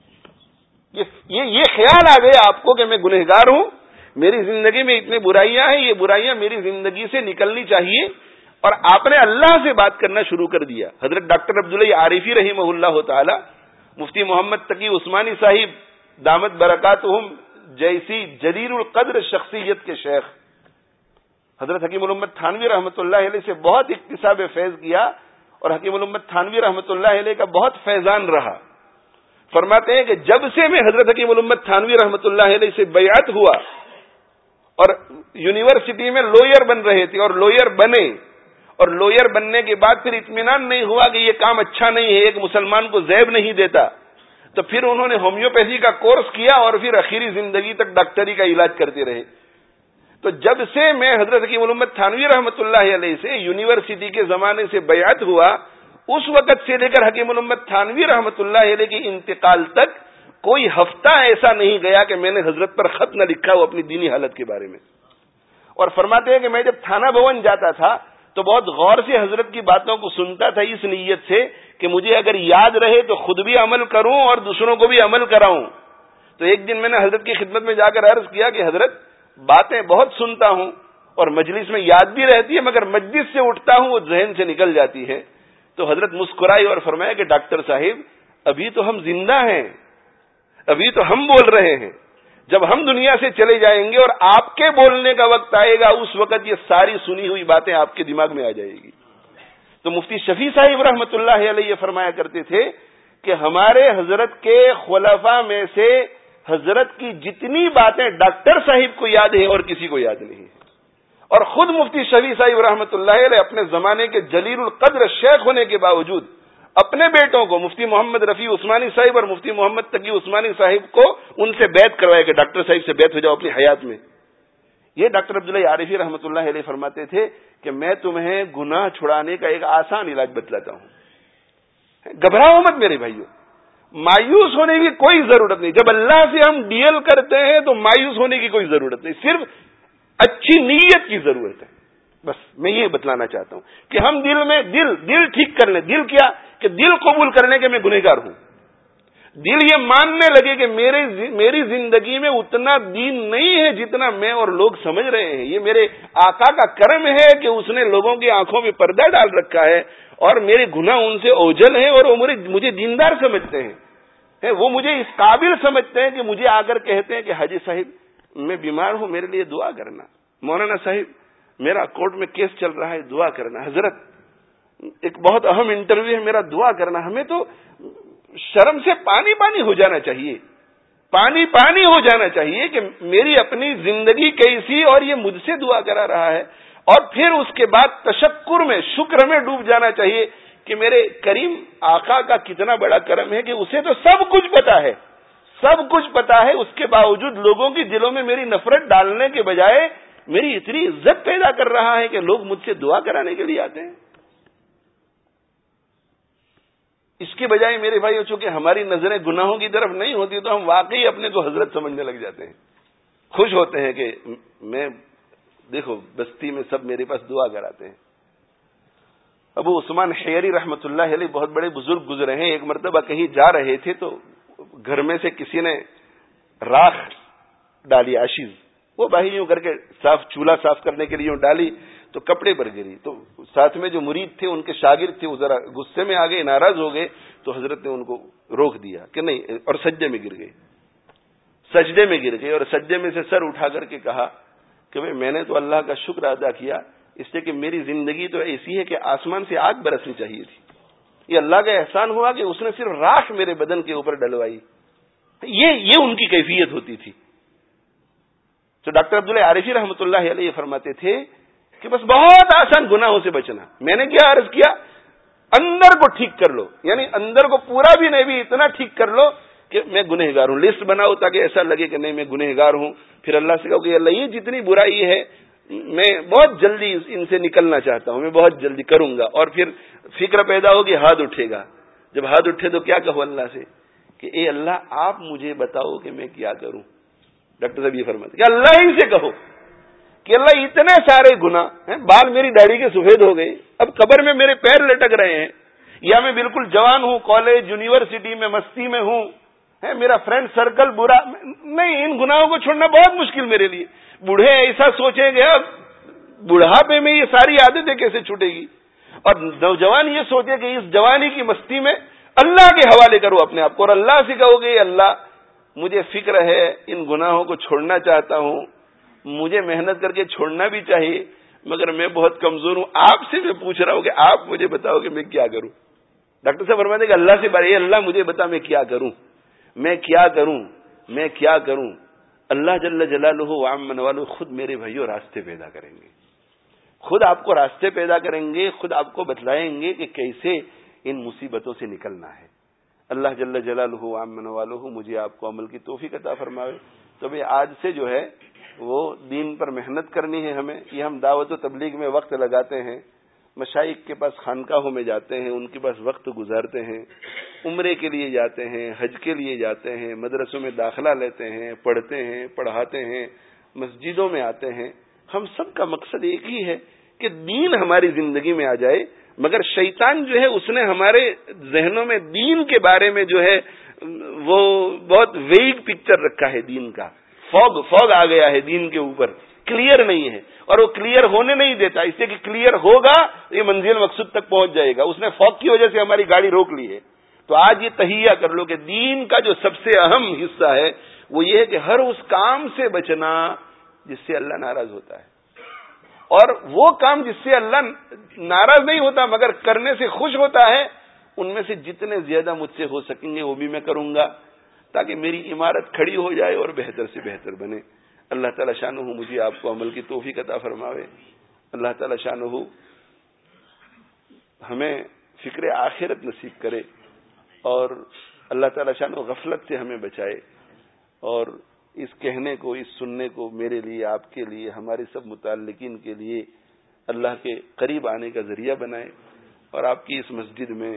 یہ خیال آ گیا آپ کو کہ میں گنہگار ہوں، میری زندگی میں اتنی برائیاں ہیں، یہ برائیاں میری زندگی سے نکلنی چاہیے، اور آپ نے اللہ سے بات کرنا شروع کر دیا. حضرت ڈاکٹر عبداللہ عارفی رحمہ اللہ تعالی، مفتی محمد تقی عثمانی صاحب دامت برکاتہم جیسی جلیل القدر شخصیت کے شیخ حضرت حکیم الامت تھانوی رحمۃ اللہ علیہ سے بہت اکتساب فیض کیا، اور حکیم الامت تھانوی رحمۃ اللہ علیہ کا بہت فیضان رہا. فرماتے ہیں کہ جب سے میں حضرت حکیم الامت تھانوی رحمۃ اللہ علیہ سے بیعت ہوا اور یونیورسٹی میں لوئر بن رہے تھے اور لوئر بنے، اور لوئر بننے کے بعد پھر اطمینان نہیں ہوا کہ یہ کام اچھا نہیں ہے، ایک مسلمان کو زیب نہیں دیتا، تو پھر انہوں نے ہومیوپیتھی کا کورس کیا اور پھر اخیری زندگی تک ڈاکٹری کا علاج کرتے رہے. تو جب سے میں حضرت حکیم الامت تھانوی رحمۃ اللہ علیہ سے یونیورسٹی کے زمانے سے بیعت ہوا، اس وقت سے لے کر حکیم الامت تھانوی رحمۃ اللہ علیہ کے انتقال تک کوئی ہفتہ ایسا نہیں گیا کہ میں نے حضرت پر خط نہ لکھا ہو اپنی دینی حالت کے بارے میں. اور فرماتے ہیں کہ میں جب تھانہ بھون جاتا تھا تو بہت غور سے حضرت کی باتوں کو سنتا تھا، اس نیت سے کہ مجھے اگر یاد رہے تو خود بھی عمل کروں اور دوسروں کو بھی عمل کراؤں. تو ایک دن میں نے حضرت کی خدمت میں جا کر عرض کیا کہ حضرت باتیں بہت سنتا ہوں اور مجلس میں یاد بھی رہتی ہے، مگر مجلس سے اٹھتا ہوں وہ ذہن سے نکل جاتی ہے. تو حضرت مسکرائی اور فرمایا کہ ڈاکٹر صاحب ابھی تو ہم زندہ ہیں، ابھی تو ہم بول رہے ہیں، جب ہم دنیا سے چلے جائیں گے اور آپ کے بولنے کا وقت آئے گا اس وقت یہ ساری سنی ہوئی باتیں آپ کے دماغ میں آ جائے گی. تو مفتی شفیع صاحب رحمۃ اللہ علیہ فرمایا کرتے تھے کہ ہمارے حضرت کے خلفاء میں سے حضرت کی جتنی باتیں ڈاکٹر صاحب کو یاد ہیں اور کسی کو یاد نہیں. اور خود مفتی شفیع صاحب رحمۃ اللہ علیہ اپنے زمانے کے جلیل القدر شیخ ہونے کے باوجود اپنے بیٹوں کو مفتی محمد رفیع عثمانی صاحب اور مفتی محمد تقی عثمانی صاحب کو ان سے بیعت کروایا کہ ڈاکٹر صاحب سے بیعت ہو جاؤ اپنی حیات میں. یہ ڈاکٹر عبداللہ عارفی رحمۃ اللہ علیہ فرماتے تھے کہ میں تمہیں گناہ چھڑانے کا ایک آسان علاج بتلاتا ہوں. گھبراؤ مت میرے بھائیو، مایوس ہونے کی کوئی ضرورت نہیں. جب اللہ سے ہم ڈیل کرتے ہیں تو مایوس ہونے کی کوئی ضرورت نہیں، صرف اچھی نیت کی ضرورت ہے. بس میں یہ بتلانا چاہتا ہوں کہ ہم دل ٹھیک کر لیں. دل کیا کہ دل قبول کر لیں کہ میں گنہگار ہوں. دل یہ ماننے لگے کہ میری زندگی میں اتنا دین نہیں ہے جتنا میں اور لوگ سمجھ رہے ہیں. یہ میرے آقا کا کرم ہے کہ اس نے لوگوں کی آنکھوں میں پردہ ڈال رکھا ہے اور میرے گناہ ان سے اوجھل ہیں اور وہ مجھے دیندار سمجھتے ہیں. وہ مجھے اس قابل سمجھتے ہیں کہ مجھے آ کر کہتے ہیں کہ حاجی صاحب میں بیمار ہوں، میرے لیے دعا کرنا. مولانا صاحب میرا کورٹ میں کیس چل رہا ہے، دعا کرنا. حضرت ایک بہت اہم انٹرویو ہے، میرا دعا کرنا. ہمیں تو شرم سے پانی ہو جانا چاہیے، پانی ہو جانا چاہیے کہ میری اپنی زندگی کیسی اور یہ مجھ سے دعا کرا رہا ہے. اور پھر اس کے بعد تشکر میں، شکر میں ڈوب جانا چاہیے کہ میرے کریم آقا کا کتنا بڑا کرم ہے کہ اسے تو سب کچھ پتا ہے، سب کچھ پتا ہے. اس کے باوجود لوگوں کی دلوں میں میری نفرت ڈالنے کے بجائے میری اتنی عزت پیدا کر رہا ہے کہ لوگ مجھ سے دعا کرانے کے لیے آتے ہیں. اس کے بجائے میرے بھائیو چونکہ ہماری نظریں گناہوں کی طرف نہیں ہوتی تو ہم واقعی اپنے کو حضرت سمجھنے لگ جاتے ہیں. خوش ہوتے ہیں کہ میں دیکھو بستی میں سب میرے پاس دعا کراتے ہیں. ابو عثمان حیری رحمۃ اللہ علیہ بہت بڑے بزرگ گزرے ہیں. ایک مرتبہ کہیں جا رہے تھے تو گھر میں سے کسی نے راکھ ڈالی، آشیز، وہ بھائی یوں کر کے چولہا صاف کرنے کے لیے ڈالی تو کپڑے پر گری. تو ساتھ میں جو مرید تھے ان کے شاگرد تھے وہ ذرا غصے میں آ گئے، ناراض ہو گئے. تو حضرت نے ان کو روک دیا کہ نہیں، اور سجدے میں گر گئے اور سجدے میں سے سر اٹھا کر کے کہا کہ بھئی میں نے تو اللہ کا شکر ادا کیا اس لیے کہ میری زندگی تو ایسی ہے کہ آسمان سے آگ برسنی چاہیے تھی. یہ اللہ کا احسان ہوا کہ اس نے صرف راکھ میرے بدن کے اوپر ڈلوائی. یہ ان کی کیفیت ہوتی تھی. تو ڈاکٹر عبداللہ عارفی رحمۃ اللہ علیہ فرماتے تھے کہ بس بہت آسان گناہوں سے بچنا. میں نے کیا عرض کیا، اندر کو ٹھیک کر لو، یعنی اندر کو پورا بھی نہیں بھی اتنا ٹھیک کر لو کہ میں گنہگار ہوں. لسٹ بناؤ تاکہ ایسا لگے کہ نہیں میں گنہگار ہوں. پھر اللہ سے کہو کہ اللہ یہ جتنی برائی ہے میں بہت جلدی ان سے نکلنا چاہتا ہوں، میں بہت جلدی کروں گا. اور پھر فکر پیدا ہوگی، ہاتھ اٹھے گا. جب ہاتھ اٹھے تو کیا کہو اللہ سے کہ اے اللہ آپ مجھے بتاؤ کہ میں کیا کروں. ڈاکٹر صاحب یہ فرماتے کہ اللہ ہی سے کہو کہ اللہ اتنے سارے گناہ، بال میری داڑھی کے سفید ہو گئے، اب قبر میں میرے پیر لٹک رہے ہیں، یا میں بالکل جوان ہوں، کالج یونیورسٹی میں مستی میں ہوں، میرا فرینڈ سرکل برا نہیں. ان گناہوں کو چھوڑنا بہت مشکل میرے لیے. بوڑھے ایسا سوچیں گے اب بڑھاپے میں یہ ساری عادتیں کیسے چھوٹے گی؟ اور نوجوان یہ سوچے کہ اس جوانی کی مستی میں اللہ کے حوالے کرو اپنے آپ کو، اور اللہ سے کہو کہ اللہ مجھے فکر ہے، ان گناہوں کو چھوڑنا چاہتا ہوں، مجھے محنت کر کے چھوڑنا بھی چاہیے، مگر میں بہت کمزور ہوں، آپ سے میں پوچھ رہا ہوں کہ آپ مجھے بتاؤ کہ میں کیا کروں۔ ڈاکٹر صاحب فرماتے کہ اللہ سے بارے اللہ مجھے بتا میں کیا کروں، میں کیا کروں، میں کیا کروں۔ اللہ جل جلالہ وعم من والو خود میرے بھائیوں راستے پیدا کریں گے، خود آپ کو راستے پیدا کریں گے، خود آپ کو بتلائیں گے کہ کیسے ان مصیبتوں سے نکلنا ہے۔ اللہ جل جلالہ وعم من والہ مجھے آپ کو عمل کی توفیق عطا فرمائے۔ تو بھئی آج سے جو ہے وہ دین پر محنت کرنی ہے ہمیں۔ یہ ہم دعوت و تبلیغ میں وقت لگاتے ہیں، مشائخ کے پاس خانقاہوں میں جاتے ہیں، ان کے پاس وقت گزارتے ہیں، عمرے کے لیے جاتے ہیں، حج کے لیے جاتے ہیں، مدرسوں میں داخلہ لیتے ہیں، پڑھتے ہیں، پڑھاتے ہیں، مسجدوں میں آتے ہیں۔ ہم سب کا مقصد ایک ہی ہے کہ دین ہماری زندگی میں آ جائے، مگر شیطان جو ہے اس نے ہمارے ذہنوں میں دین کے بارے میں جو ہے وہ بہت ویگ پکچر رکھا ہے دین کا، فوگ آ گیا ہے دین کے اوپر، کلیئر نہیں ہے، اور وہ کلیئر ہونے نہیں دیتا، اس سے کہ کلیئر ہوگا یہ منزل مقصود تک پہنچ جائے گا۔ اس نے فوگ کی وجہ سے ہماری گاڑی روک لی ہے۔ تو آج یہ تہیہ کر لو کہ دین کا جو سب سے اہم حصہ ہے وہ یہ ہے کہ ہر اس کام سے بچنا جس سے اللہ ناراض ہوتا ہے، اور وہ کام جس سے اللہ ناراض نہیں ہوتا مگر کرنے سے خوش ہوتا ہے، ان میں سے جتنے زیادہ مجھ سے ہو سکیں گے وہ بھی میں کروں گا، تاکہ میری عمارت کھڑی ہو جائے اور بہتر سے بہتر بنے۔ اللہ تعالی شانہ مجھے آپ کو عمل کی توفیق عطا فرماوے۔ اللہ تعالی شانہ ہمیں فکر آخرت نصیب کرے، اور اللہ تعالی شانہ غفلت سے ہمیں بچائے، اور اس کہنے کو، اس سننے کو میرے لیے، آپ کے لیے، ہمارے سب متعلقین کے لیے اللہ کے قریب آنے کا ذریعہ بنائے، اور آپ کی اس مسجد میں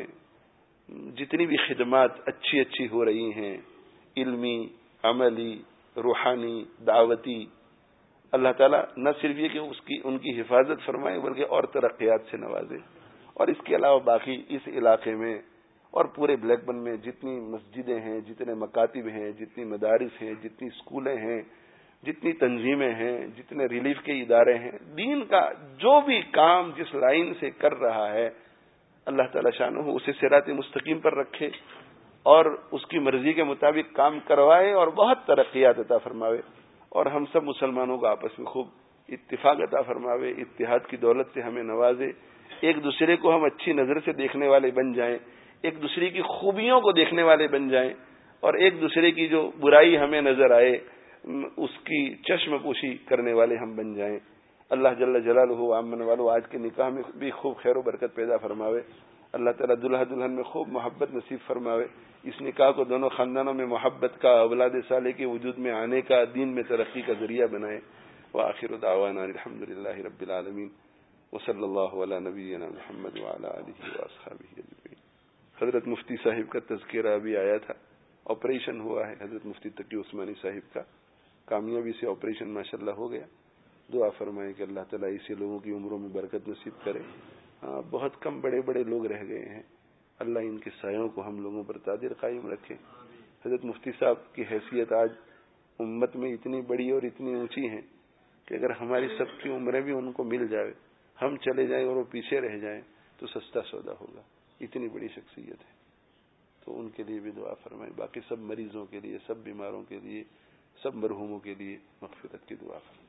جتنی بھی خدمات اچھی اچھی ہو رہی ہیں، علمی، عملی، روحانی، دعوتی، اللہ تعالیٰ نہ صرف یہ کہ ان کی حفاظت فرمائے بلکہ اور ترقیات سے نوازے۔ اور اس کے علاوہ باقی اس علاقے میں اور پورے بلیک بن میں جتنی مسجدیں ہیں، جتنے مکاتب ہیں، جتنی مدارس ہیں، جتنی اسکولیں ہیں، جتنی تنظیمیں ہیں، جتنے ریلیف کے ادارے ہیں، دین کا جو بھی کام جس لائن سے کر رہا ہے، اللہ تعالی شانہ اسے صراط مستقیم پر رکھے اور اس کی مرضی کے مطابق کام کروائے اور بہت ترقیات عطا فرماوے، اور ہم سب مسلمانوں کو آپس میں خوب اتفاق عطا فرماوے، اتحاد کی دولت سے ہمیں نوازے، ایک دوسرے کو ہم اچھی نظر سے دیکھنے والے بن جائیں، ایک دوسرے کی خوبیوں کو دیکھنے والے بن جائیں، اور ایک دوسرے کی جو برائی ہمیں نظر آئے اس کی چشم پوشی کرنے والے ہم بن جائیں۔ اللہ جل جلالہ آمن والو آج کے نکاح میں بھی خوب خیر و برکت پیدا فرماوے، اللہ تعالیٰ دلہا دلہن میں خوب محبت نصیب فرماوے، اس نکاح کو دونوں خاندانوں میں محبت کا، اولاد صالح کے وجود میں آنے کا، دین میں ترقی کا ذریعہ بنائے۔ وآخر دعوانا الحمدللہ رب العالمین، وصلی اللہ علی نبینا محمد وعلی آلہ واصحابہ اجمعین۔ حضرت مفتی صاحب کا تذکرہ ابھی آیا تھا، آپریشن ہوا ہے حضرت مفتی تقی عثمانی صاحب کا، کامیابی سے آپریشن ماشاءاللہ ہو گیا۔ دعا فرمائیں کہ اللہ تعالیٰ ایسے لوگوں کی عمروں میں برکت نصیب کرے۔ بہت کم بڑے بڑے لوگ رہ گئے ہیں، اللہ ان کے سایوں کو ہم لوگوں پر قادر قائم رکھے۔ حضرت مفتی صاحب کی حیثیت آج امت میں اتنی بڑی اور اتنی اونچی ہے کہ اگر ہماری سب کی عمریں بھی ان کو مل جائے، ہم چلے جائیں اور وہ پیچھے رہ جائیں تو سستا سودا ہوگا، اتنی بڑی شخصیت ہے۔ تو ان کے لیے بھی دعا فرمائیں، باقی سب مریضوں کے لیے، سب بیماروں کے لیے، سب مرحوموں کے لیے مغفرت کی دعا فرمائیں۔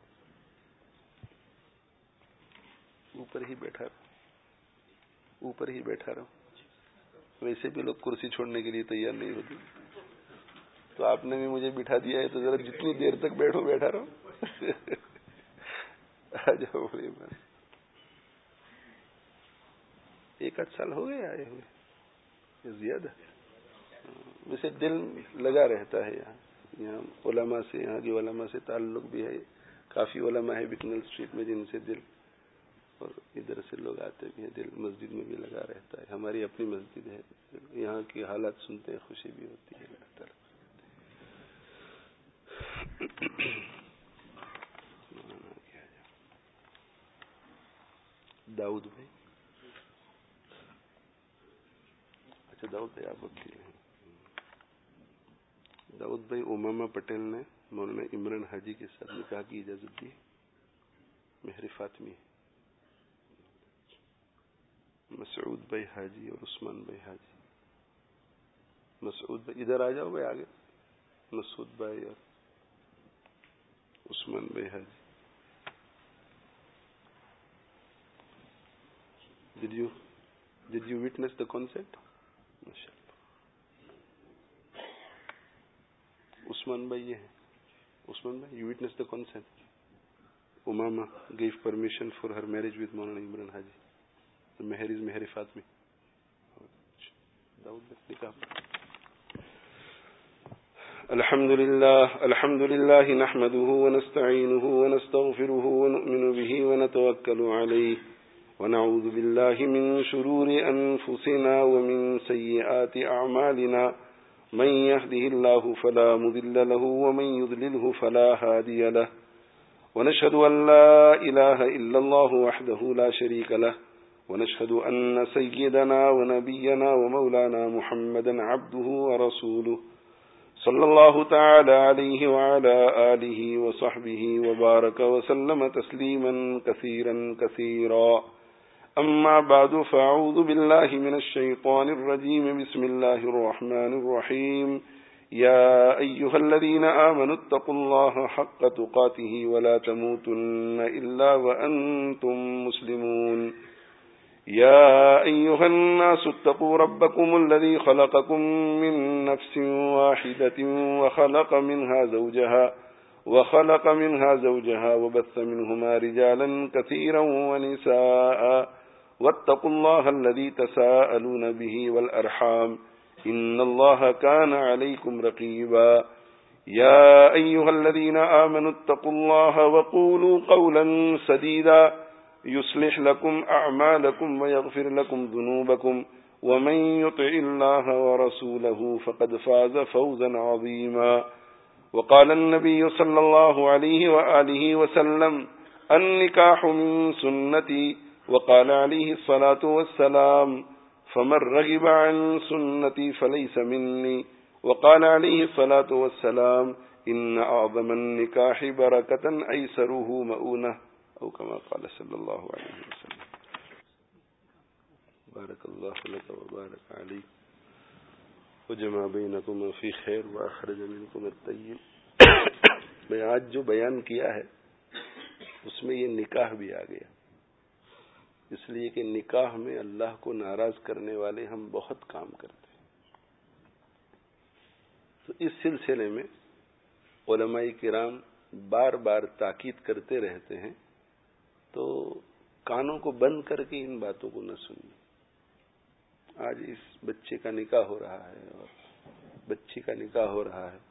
اوپر ہی بیٹھا رہو، اوپر ہی بیٹھا رہو، ویسے بھی لوگ کرسی چھوڑنے کے لیے تیار نہیں ہوتے، تو آپ نے بھی مجھے بٹھا دیا ہے تو ذرا جتنی دیر تک بیٹھو بیٹھا رہو۔ آ جاؤ بڑے بات، 1 سال ہو گئے آئے ہوئے، زیادہ ویسے دل لگا رہتا ہے یہاں علماء سے، یہاں کے علماء سے تعلق بھی ہے، کافی علماء ہے بکنل اسٹریٹ میں جن سے دل، اور ادھر سے لوگ آتے بھی ہیں، دل مسجد میں بھی لگا رہتا ہے، ہماری اپنی مسجد ہے، یہاں کی حالات سنتے ہیں خوشی بھی ہوتی ہے۔ اللہ تعالیٰ داؤد بھائی، اچھا داؤد بھائی آپ وکیل ہیں۔ داؤد بھائی، امامہ پٹیل نے مولانا عمران حاجی کے ساتھ نکاح کی اجازت دی؟ مہر فاطمی، مسعود بھائی حاجی اور عثمان بھائی حاجی. مسعود بھائی ادھر آ جاؤ بھائی آگے. مسعود بھائی اور عثمان بھائی حاجی. Did you witness the concert? MashaAllah. Usman bhai ye hai. Usman bhai, you witnessed the concert? Umama gave permission for her marriage with Maulana Imran Haji. The meher is meher Fatmi. الحمد لله نحمده ونستعينه ونستغفره ونؤمن به ونتوكل عليه ونعوذ بالله من شرور أنفسنا ومن سيئات أعمالنا من يهده الله فلا مضل له ومن يضلله فلا هادي له ونشهد أن لا إله إلا الله وحده لا شريك له ونشهد أن سيدنا ونبينا ومولانا محمدا عبده ورسوله صلى الله تعالى عليه وعلى آله وصحبه وبارك وسلم تسليما كثيرا كثيرا. أما بعد فأعوذ بالله من الشيطان الرجيم. بسم الله الرحمن الرحيم. يا أيها الذين آمنوا اتقوا الله حق تقاته ولا تموتن إلا وأنتم مسلمون. يا أيها الناس اتقوا ربكم الذي خلقكم من نفس واحدة وخلق منها زوجها وبث منهما رجالا كثيرا ونساء واتقوا الله الذي تساءلون به والأرحام إن الله كان عليكم رقيبا. يا أيها الذين آمنوا اتقوا الله وقولوا قولا سديدا يصلح لكم أعمالكم ويغفر لكم ذنوبكم ومن يطع الله ورسوله فقد فاز فوزا عظيما. وقال النبي صلى الله عليه وآله وسلم النكاح من سنتي وقال عليه الصلاة والسلام فمن رغب عن سنتي فليس مني وقال عليه الصلاة والسلام إن أعظم النكاح بركة أيسره مؤونة أو كما قال صلى الله عليه وسلم. بارك الله لك وبارك عليك وجمع بينكم في خير وأخرج منكم الطيب. میں آج جو بیان کیا ہے اس میں یہ نکاح بھی آ گیا، اس لیے کہ نکاح میں اللہ کو ناراض کرنے والے ہم بہت کام کرتے ہیں. تو اس سلسلے میں علماء کرام بار بار تاکید کرتے رہتے ہیں، تو کانوں کو بند کر کے ان باتوں کو نہ سنیے. آج اس بچے کا نکاح ہو رہا ہے اور بچی کا نکاح ہو رہا ہے،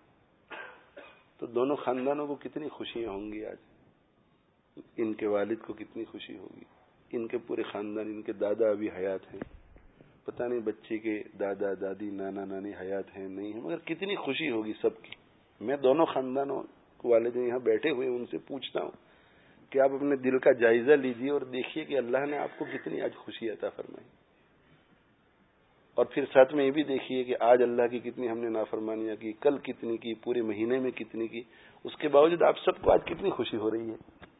تو دونوں خاندانوں کو کتنی خوشیاں ہوں گی. آج ان کے والد کو کتنی خوشی ہوگی، ان کے پورے خاندان، ان کے دادا ابھی حیات ہیں، پتہ نہیں بچے کے دادا دادی نانا نانی حیات ہیں نہیں ہیں، مگر کتنی خوشی ہوگی سب کی. میں دونوں خاندانوں والے جو یہاں بیٹھے ہوئے ان سے پوچھتا ہوں کہ آپ اپنے دل کا جائزہ لیجئے اور دیکھیے کہ اللہ نے آپ کو کتنی آج خوشی عطا فرمائی، اور پھر ساتھ میں یہ بھی دیکھیے کہ آج اللہ کی کتنی ہم نے نافرمانیاں کی، کل کتنی کی، پورے مہینے میں کتنی کی، اس کے باوجود آپ سب کو آج کتنی خوشی ہو رہی ہے.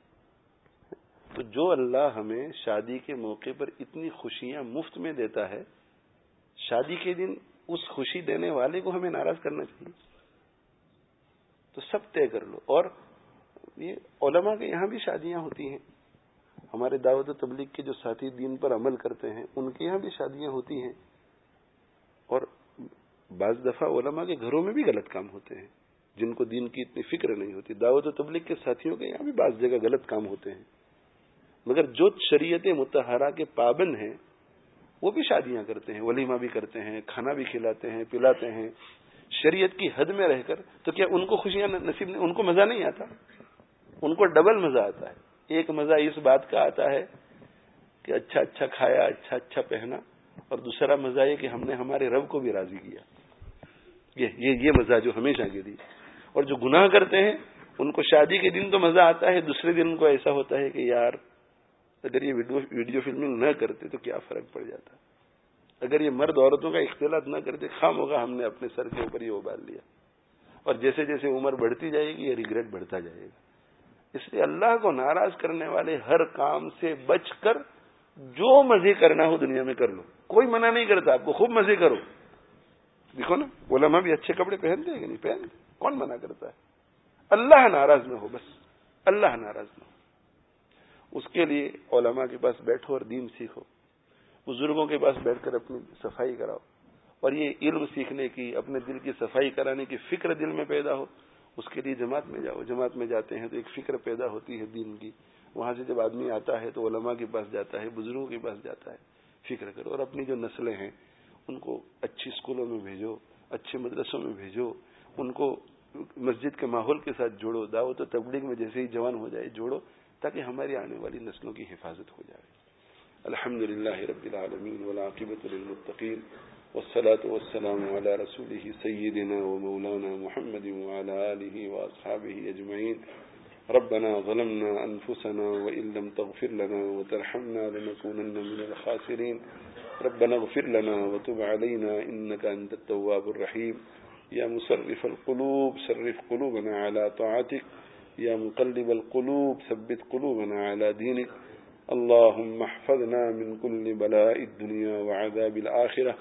تو جو اللہ ہمیں شادی کے موقع پر اتنی خوشیاں مفت میں دیتا ہے، شادی کے دن اس خوشی دینے والے کو ہمیں ناراض کرنا چاہیے. تو سب طے کر لو. اور یہ علماء کے یہاں بھی شادیاں ہوتی ہیں، ہمارے دعوت و تبلیغ کے جو ساتھی دین پر عمل کرتے ہیں ان کے یہاں بھی شادیاں ہوتی ہیں، اور بعض دفعہ علماء کے گھروں میں بھی غلط کام ہوتے ہیں جن کو دین کی اتنی فکر نہیں ہوتی. دعوت و تبلیغ کے ساتھیوں کے یہاں بھی بعض جگہ غلط کام ہوتے ہیں، مگر جو شریعت مطہرہ کے پابند ہیں وہ بھی شادیاں کرتے ہیں، ولیمہ بھی کرتے ہیں، کھانا بھی کھلاتے ہیں، پلاتے ہیں شریعت کی حد میں رہ کر. تو کیا ان کو خوشیاں نصیب نہیں؟ ان کو مزہ نہیں آتا؟ ان کو ڈبل مزہ آتا ہے. ایک مزہ اس بات کا آتا ہے کہ اچھا اچھا کھایا، اچھا اچھا پہنا، اور دوسرا مزہ یہ کہ ہم نے ہمارے رب کو بھی راضی کیا. یہ مزہ جو ہمیشہ کے لیے. اور جو گناہ کرتے ہیں ان کو شادی کے دن تو مزہ آتا ہے، دوسرے دن ان کو ایسا ہوتا ہے کہ یار اگر یہ ویڈیو فلمنگ نہ کرتے تو کیا فرق پڑ جاتا، اگر یہ مرد عورتوں کا اختلاط نہ کرتے، خام ہوگا ہم نے اپنے سر کے اوپر یہ ابال لیا. اور جیسے جیسے عمر بڑھتی جائے گی یہ ریگریٹ بڑھتا جائے گا. اس لیے اللہ کو ناراض کرنے والے ہر کام سے بچ کر جو مزے کرنا ہو دنیا میں کر لو. کوئی منع نہیں کرتا آپ کو, خوب مزے کرو. دیکھو نا علماء بھی اچھے کپڑے پہنتے ہیں کہ نہیں پہنتے, کون منع کرتا ہے؟ اللہ ناراض نہ ہو, بس اللہ ناراض نہ ہو. اس کے لیے علماء کے پاس بیٹھو اور دین سیکھو, بزرگوں کے پاس بیٹھ کر اپنی صفائی کراؤ, اور یہ علم سیکھنے کی, اپنے دل کی صفائی کرانے کی فکر دل میں پیدا ہو. اس کے لیے جماعت میں جاؤ. جماعت میں جاتے ہیں تو ایک فکر پیدا ہوتی ہے دین کی. وہاں سے جب آدمی آتا ہے تو علماء کے پاس جاتا ہے, بزرگوں کے پاس جاتا ہے. فکر کرو, اور اپنی جو نسلیں ہیں ان کو اچھی اسکولوں میں بھیجو, اچھے مدرسوں میں بھیجو, ان کو مسجد کے ماحول کے ساتھ جوڑو. دعوت و تبلیغ میں جیسے ہی جوان ہو جائے جوڑو, تاکہ ہماری آنے والی نسلوں کی حفاظت ہو جائے. الحمدللہ رب العالمین والعاقبۃ للمتقین والصلاة والسلام على رسوله سيدنا ومولانا محمد وعلى آله وأصحابه أجمعين. ربنا ظلمنا أنفسنا وإن لم تغفر لنا وترحمنا لنكونن من الخاسرين. ربنا اغفر لنا وتب علينا إنك أنت التواب الرحيم. يا مصرف القلوب صرف قلوبنا على طاعتك. يا مقلب القلوب ثبت قلوبنا على دينك. اللهم احفظنا من كل بلاء الدنيا وعذاب الآخرة.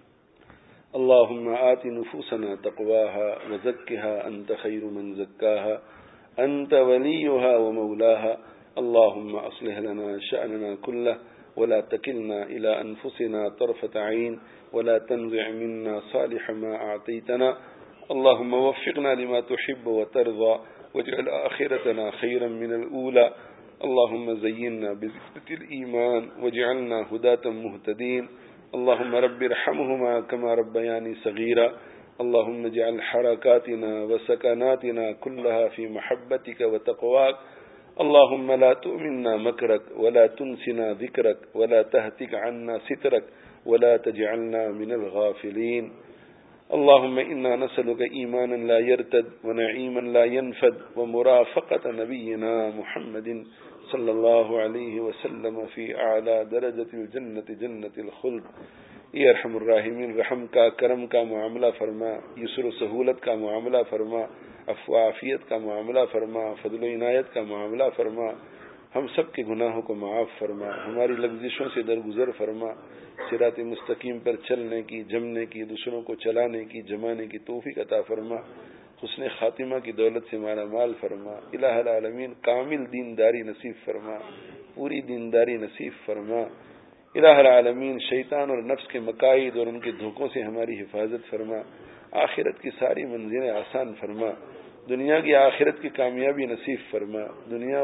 اللهم آت نفوسنا تقواها وزكها أنت خير من زكاها أنت وليها ومولاها. اللهم أصلح لنا شأننا كله ولا تكلنا إلى أنفسنا طرفة عين ولا تنزع منا صالح ما أعطيتنا. اللهم وفقنا لما تحب وترضى واجعل آخرتنا خيرا من الأولى. اللهم زينا بزينة الإيمان واجعلنا هداة مهتدين. اللهم رب ارحمهما كما ربياني صغيرا. اللهم اجعل حركاتنا وسكناتنا كلها في محبتك وتقواك. اللهم لا تؤمنا مكرك ولا تنسنا ذكرك ولا تهتك عنا سترك ولا تجعلنا من الغافلين. اللهم إنا نسألك إيمانا لا يرتد ونعيما لا ينفد ومرافقة نبينا محمد صلی اللہ علیہ وسلم فی اعلی درجۃ الجنت جنت الخلد. اے ارحم الراحمین, رحم کا, کرم کا معاملہ فرما, یسر و سہولت کا معاملہ فرما, عفو عافیت کا معاملہ فرما, فضل و عنایت کا معاملہ فرما. ہم سب کے گناہوں کو معاف فرما, ہماری لغزشوں سے درگزر فرما, صراط مستقیم پر چلنے کی, جمنے کی, دوسروں کو چلانے کی, جمانے کی توفیق عطا فرما. حسن خاتمہ کی دولت سے مالا مال فرما. الہ العالمین کامل دینداری نصیب فرما, پوری دینداری نصیب فرما. الہ العالمین شیطان اور نفس کے مقاصد اور ان کے دھوکوں سے ہماری حفاظت فرما. آخرت کی ساری منزلیں آسان فرما. دنیا کی آخرت کی کامیابی نصیب فرما. دنیا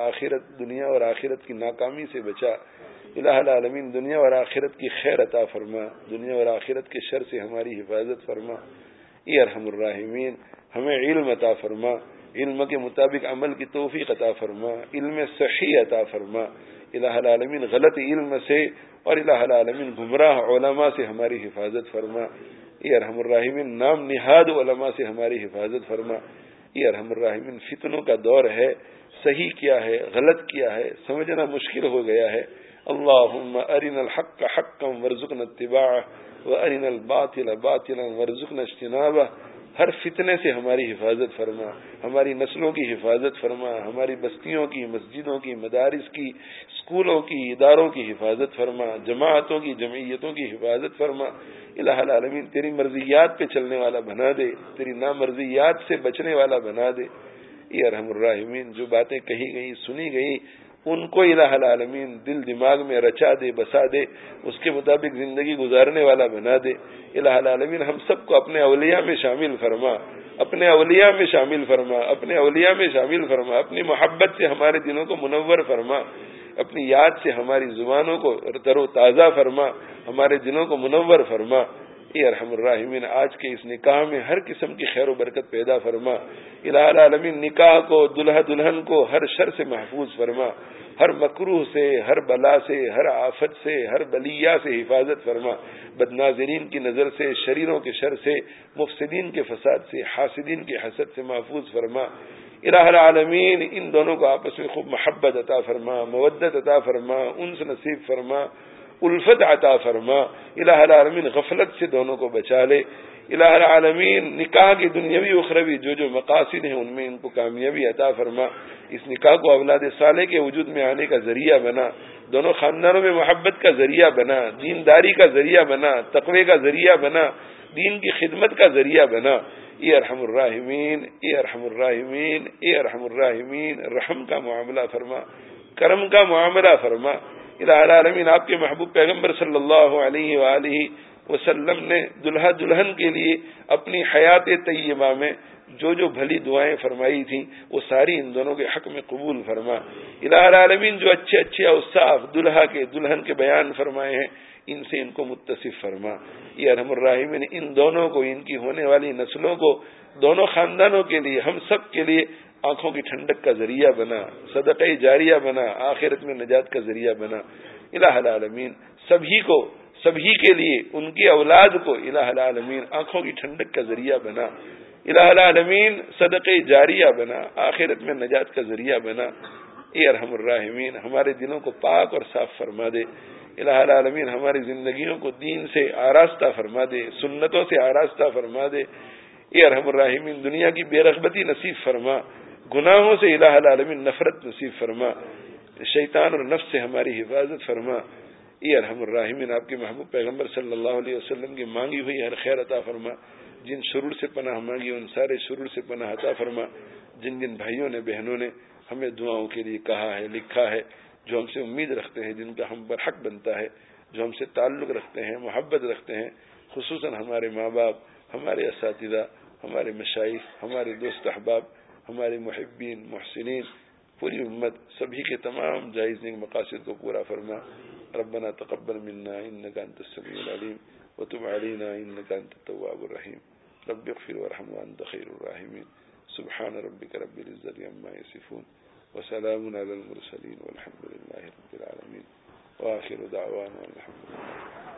اور آخرت کی ناکامی سے بچا. الہ العالمین دنیا اور آخرت کی خیر عطا فرما. دنیا اور آخرت کے شر سے ہماری حفاظت فرما. اے ارحم الراحمین ہمیں علم عطا فرما, علم کے مطابق عمل کی توفیق عطا فرما, علم صحیح عطا فرما. الہ العالمین غلط علم سے اور الہ العالمین گمراہ علماء سے ہماری حفاظت فرما. اے ارحم الراحمین نام نہاد علماء سے ہماری حفاظت فرما. اے ارحم الراحمین فتنوں کا دور ہے, صحیح کیا ہے غلط کیا ہے سمجھنا مشکل ہو گیا ہے. اللہم ارنا الحق حقا وارزقنا اتباعہ وارنا الباطل باطلا وارزقنا اجتنابہ. ہر فتنے سے ہماری حفاظت فرما, ہماری نسلوں کی حفاظت فرما, ہماری بستیوں کی, مسجدوں کی, مدارس کی, اسکولوں کی, اداروں کی حفاظت فرما, جماعتوں کی, جمعیتوں کی حفاظت فرما. الہ العالمین تیری مرضیات پہ چلنے والا بنا دے, تیری نامرضیات سے بچنے والا بنا دے. اے ارحم الراحمین جو باتیں کہی گئی سنی گئی ان کو الہ العالمین دل دماغ میں رچا دے, بسا دے, اس کے مطابق زندگی گزارنے والا بنا دے. الہ العالمین ہم سب کو اپنے اولیاء میں شامل فرما, اپنے اولیاء میں شامل فرما, اپنے اولیاء میں شامل فرما. اپنی محبت سے ہمارے دلوں کو منور فرما, اپنی یاد سے ہماری زبانوں کو تر و تازہ فرما, ہمارے دلوں کو منور فرما. اے ارحم الراحمین آج کے اس نکاح میں ہر قسم کی خیر و برکت پیدا فرما. الہ العالمین نکاح کو, دلہا دلہن کو ہر شر سے محفوظ فرما, ہر مکروہ سے, ہر بلا سے, ہر آفت سے, ہر بلیہ سے حفاظت فرما. بدناظرین کی نظر سے, شریروں کے شر سے, مفسدین کے فساد سے, حاسدین کے حسد سے محفوظ فرما. الہ العالمین ان دونوں کو آپس میں خوب محبت عطا فرما, مودت عطا فرما, انس نصیب فرما, الفت عطا فرما. الہ العالمین غفلت سے دونوں کو بچا لے. الہ العالمین نکاح کی دنیاوی اخروی جو مقاصد ہیں ان میں ان کو کامیابی عطا فرما. اس نکاح کو اولاد صالح کے وجود میں آنے کا ذریعہ بنا, دونوں خاندانوں میں محبت کا ذریعہ بنا, دینداری کا ذریعہ بنا, تقوی کا ذریعہ بنا, دین کی خدمت کا ذریعہ بنا. اے ارحم الراحمین, اے ارحم الراحمین, اے ارحم الراحمین, رحم کا معاملہ فرما, کرم کا معاملہ فرما. الہ العالمین آپ کے محبوب پیغمبر صلی اللہ علیہ وآلہ وسلم نے دلہا دلہن کے لیے اپنی حیات طیبہ میں جو بھلی دعائیں فرمائی تھیں وہ ساری ان دونوں کے حق میں قبول فرما. الہ العالمین جو اچھے اوصاف دلہا کے دلہن کے بیان فرمائے ہیں ان سے ان کو متصف فرما. یہ ارحم الراحمین ان دونوں کو, ان کی ہونے والی نسلوں کو, دونوں خاندانوں کے لیے, ہم سب کے لیے آنکھوں کی ٹھنڈک کا ذریعہ بنا, صدقہ جاریہ بنا, آخرت میں نجات کا ذریعہ بنا. الہ العالمین سبھی کے لیے, ان کی اولاد کو الہ العالمین آنکھوں کی ٹھنڈک کا ذریعہ بنا. الہ العالمین صدقہ جاریہ بنا, آخرت میں نجات کا ذریعہ بنا. اے ارحم الراحمین ہمارے دلوں کو پاک اور صاف فرما دے. الہ العالمین ہماری زندگیوں کو دین سے آراستہ فرما دے, سنتوں سے آراستہ فرما دے. اے ارحم الراحمین دنیا کی بے رغبتی نصیب فرما, گناہوں سے الہ العالمین نفرت نصیب فرما, شیطان اور نفس سے ہماری حفاظت فرما. اے ارحم الراحمین آپ کے محبوب پیغمبر صلی اللہ علیہ وسلم کی مانگی ہوئی ہر خیر عطا فرما. جن شرور سے پناہ مانگی ان سارے شرور سے پناہ عطا فرما. جن بھائیوں نے بہنوں نے ہمیں دعاؤں کے لیے کہا ہے, لکھا ہے, جو ہم سے امید رکھتے ہیں, جن کا ہم پر حق بنتا ہے, جو ہم سے تعلق رکھتے ہیں, محبت رکھتے ہیں, خصوصاً ہمارے ماں باپ, ہمارے اساتذہ, ہمارے مشائخ, ہمارے دوست احباب, ہمارے محبین محسنین, پوری امت, سبھی کے تمام جائز نیک مقاصد کو پورا فرما. ربنا تقبل منا انك انت السميع العليم وتب علينا انك انت التواب الرحيم. رب اغفر وارحم وانت خير الراحمين. سبحان ربك رب العزة عما يصفون وسلام على المرسلين والحمد لله رب العالمين. واخر دعوانا الحمد لله.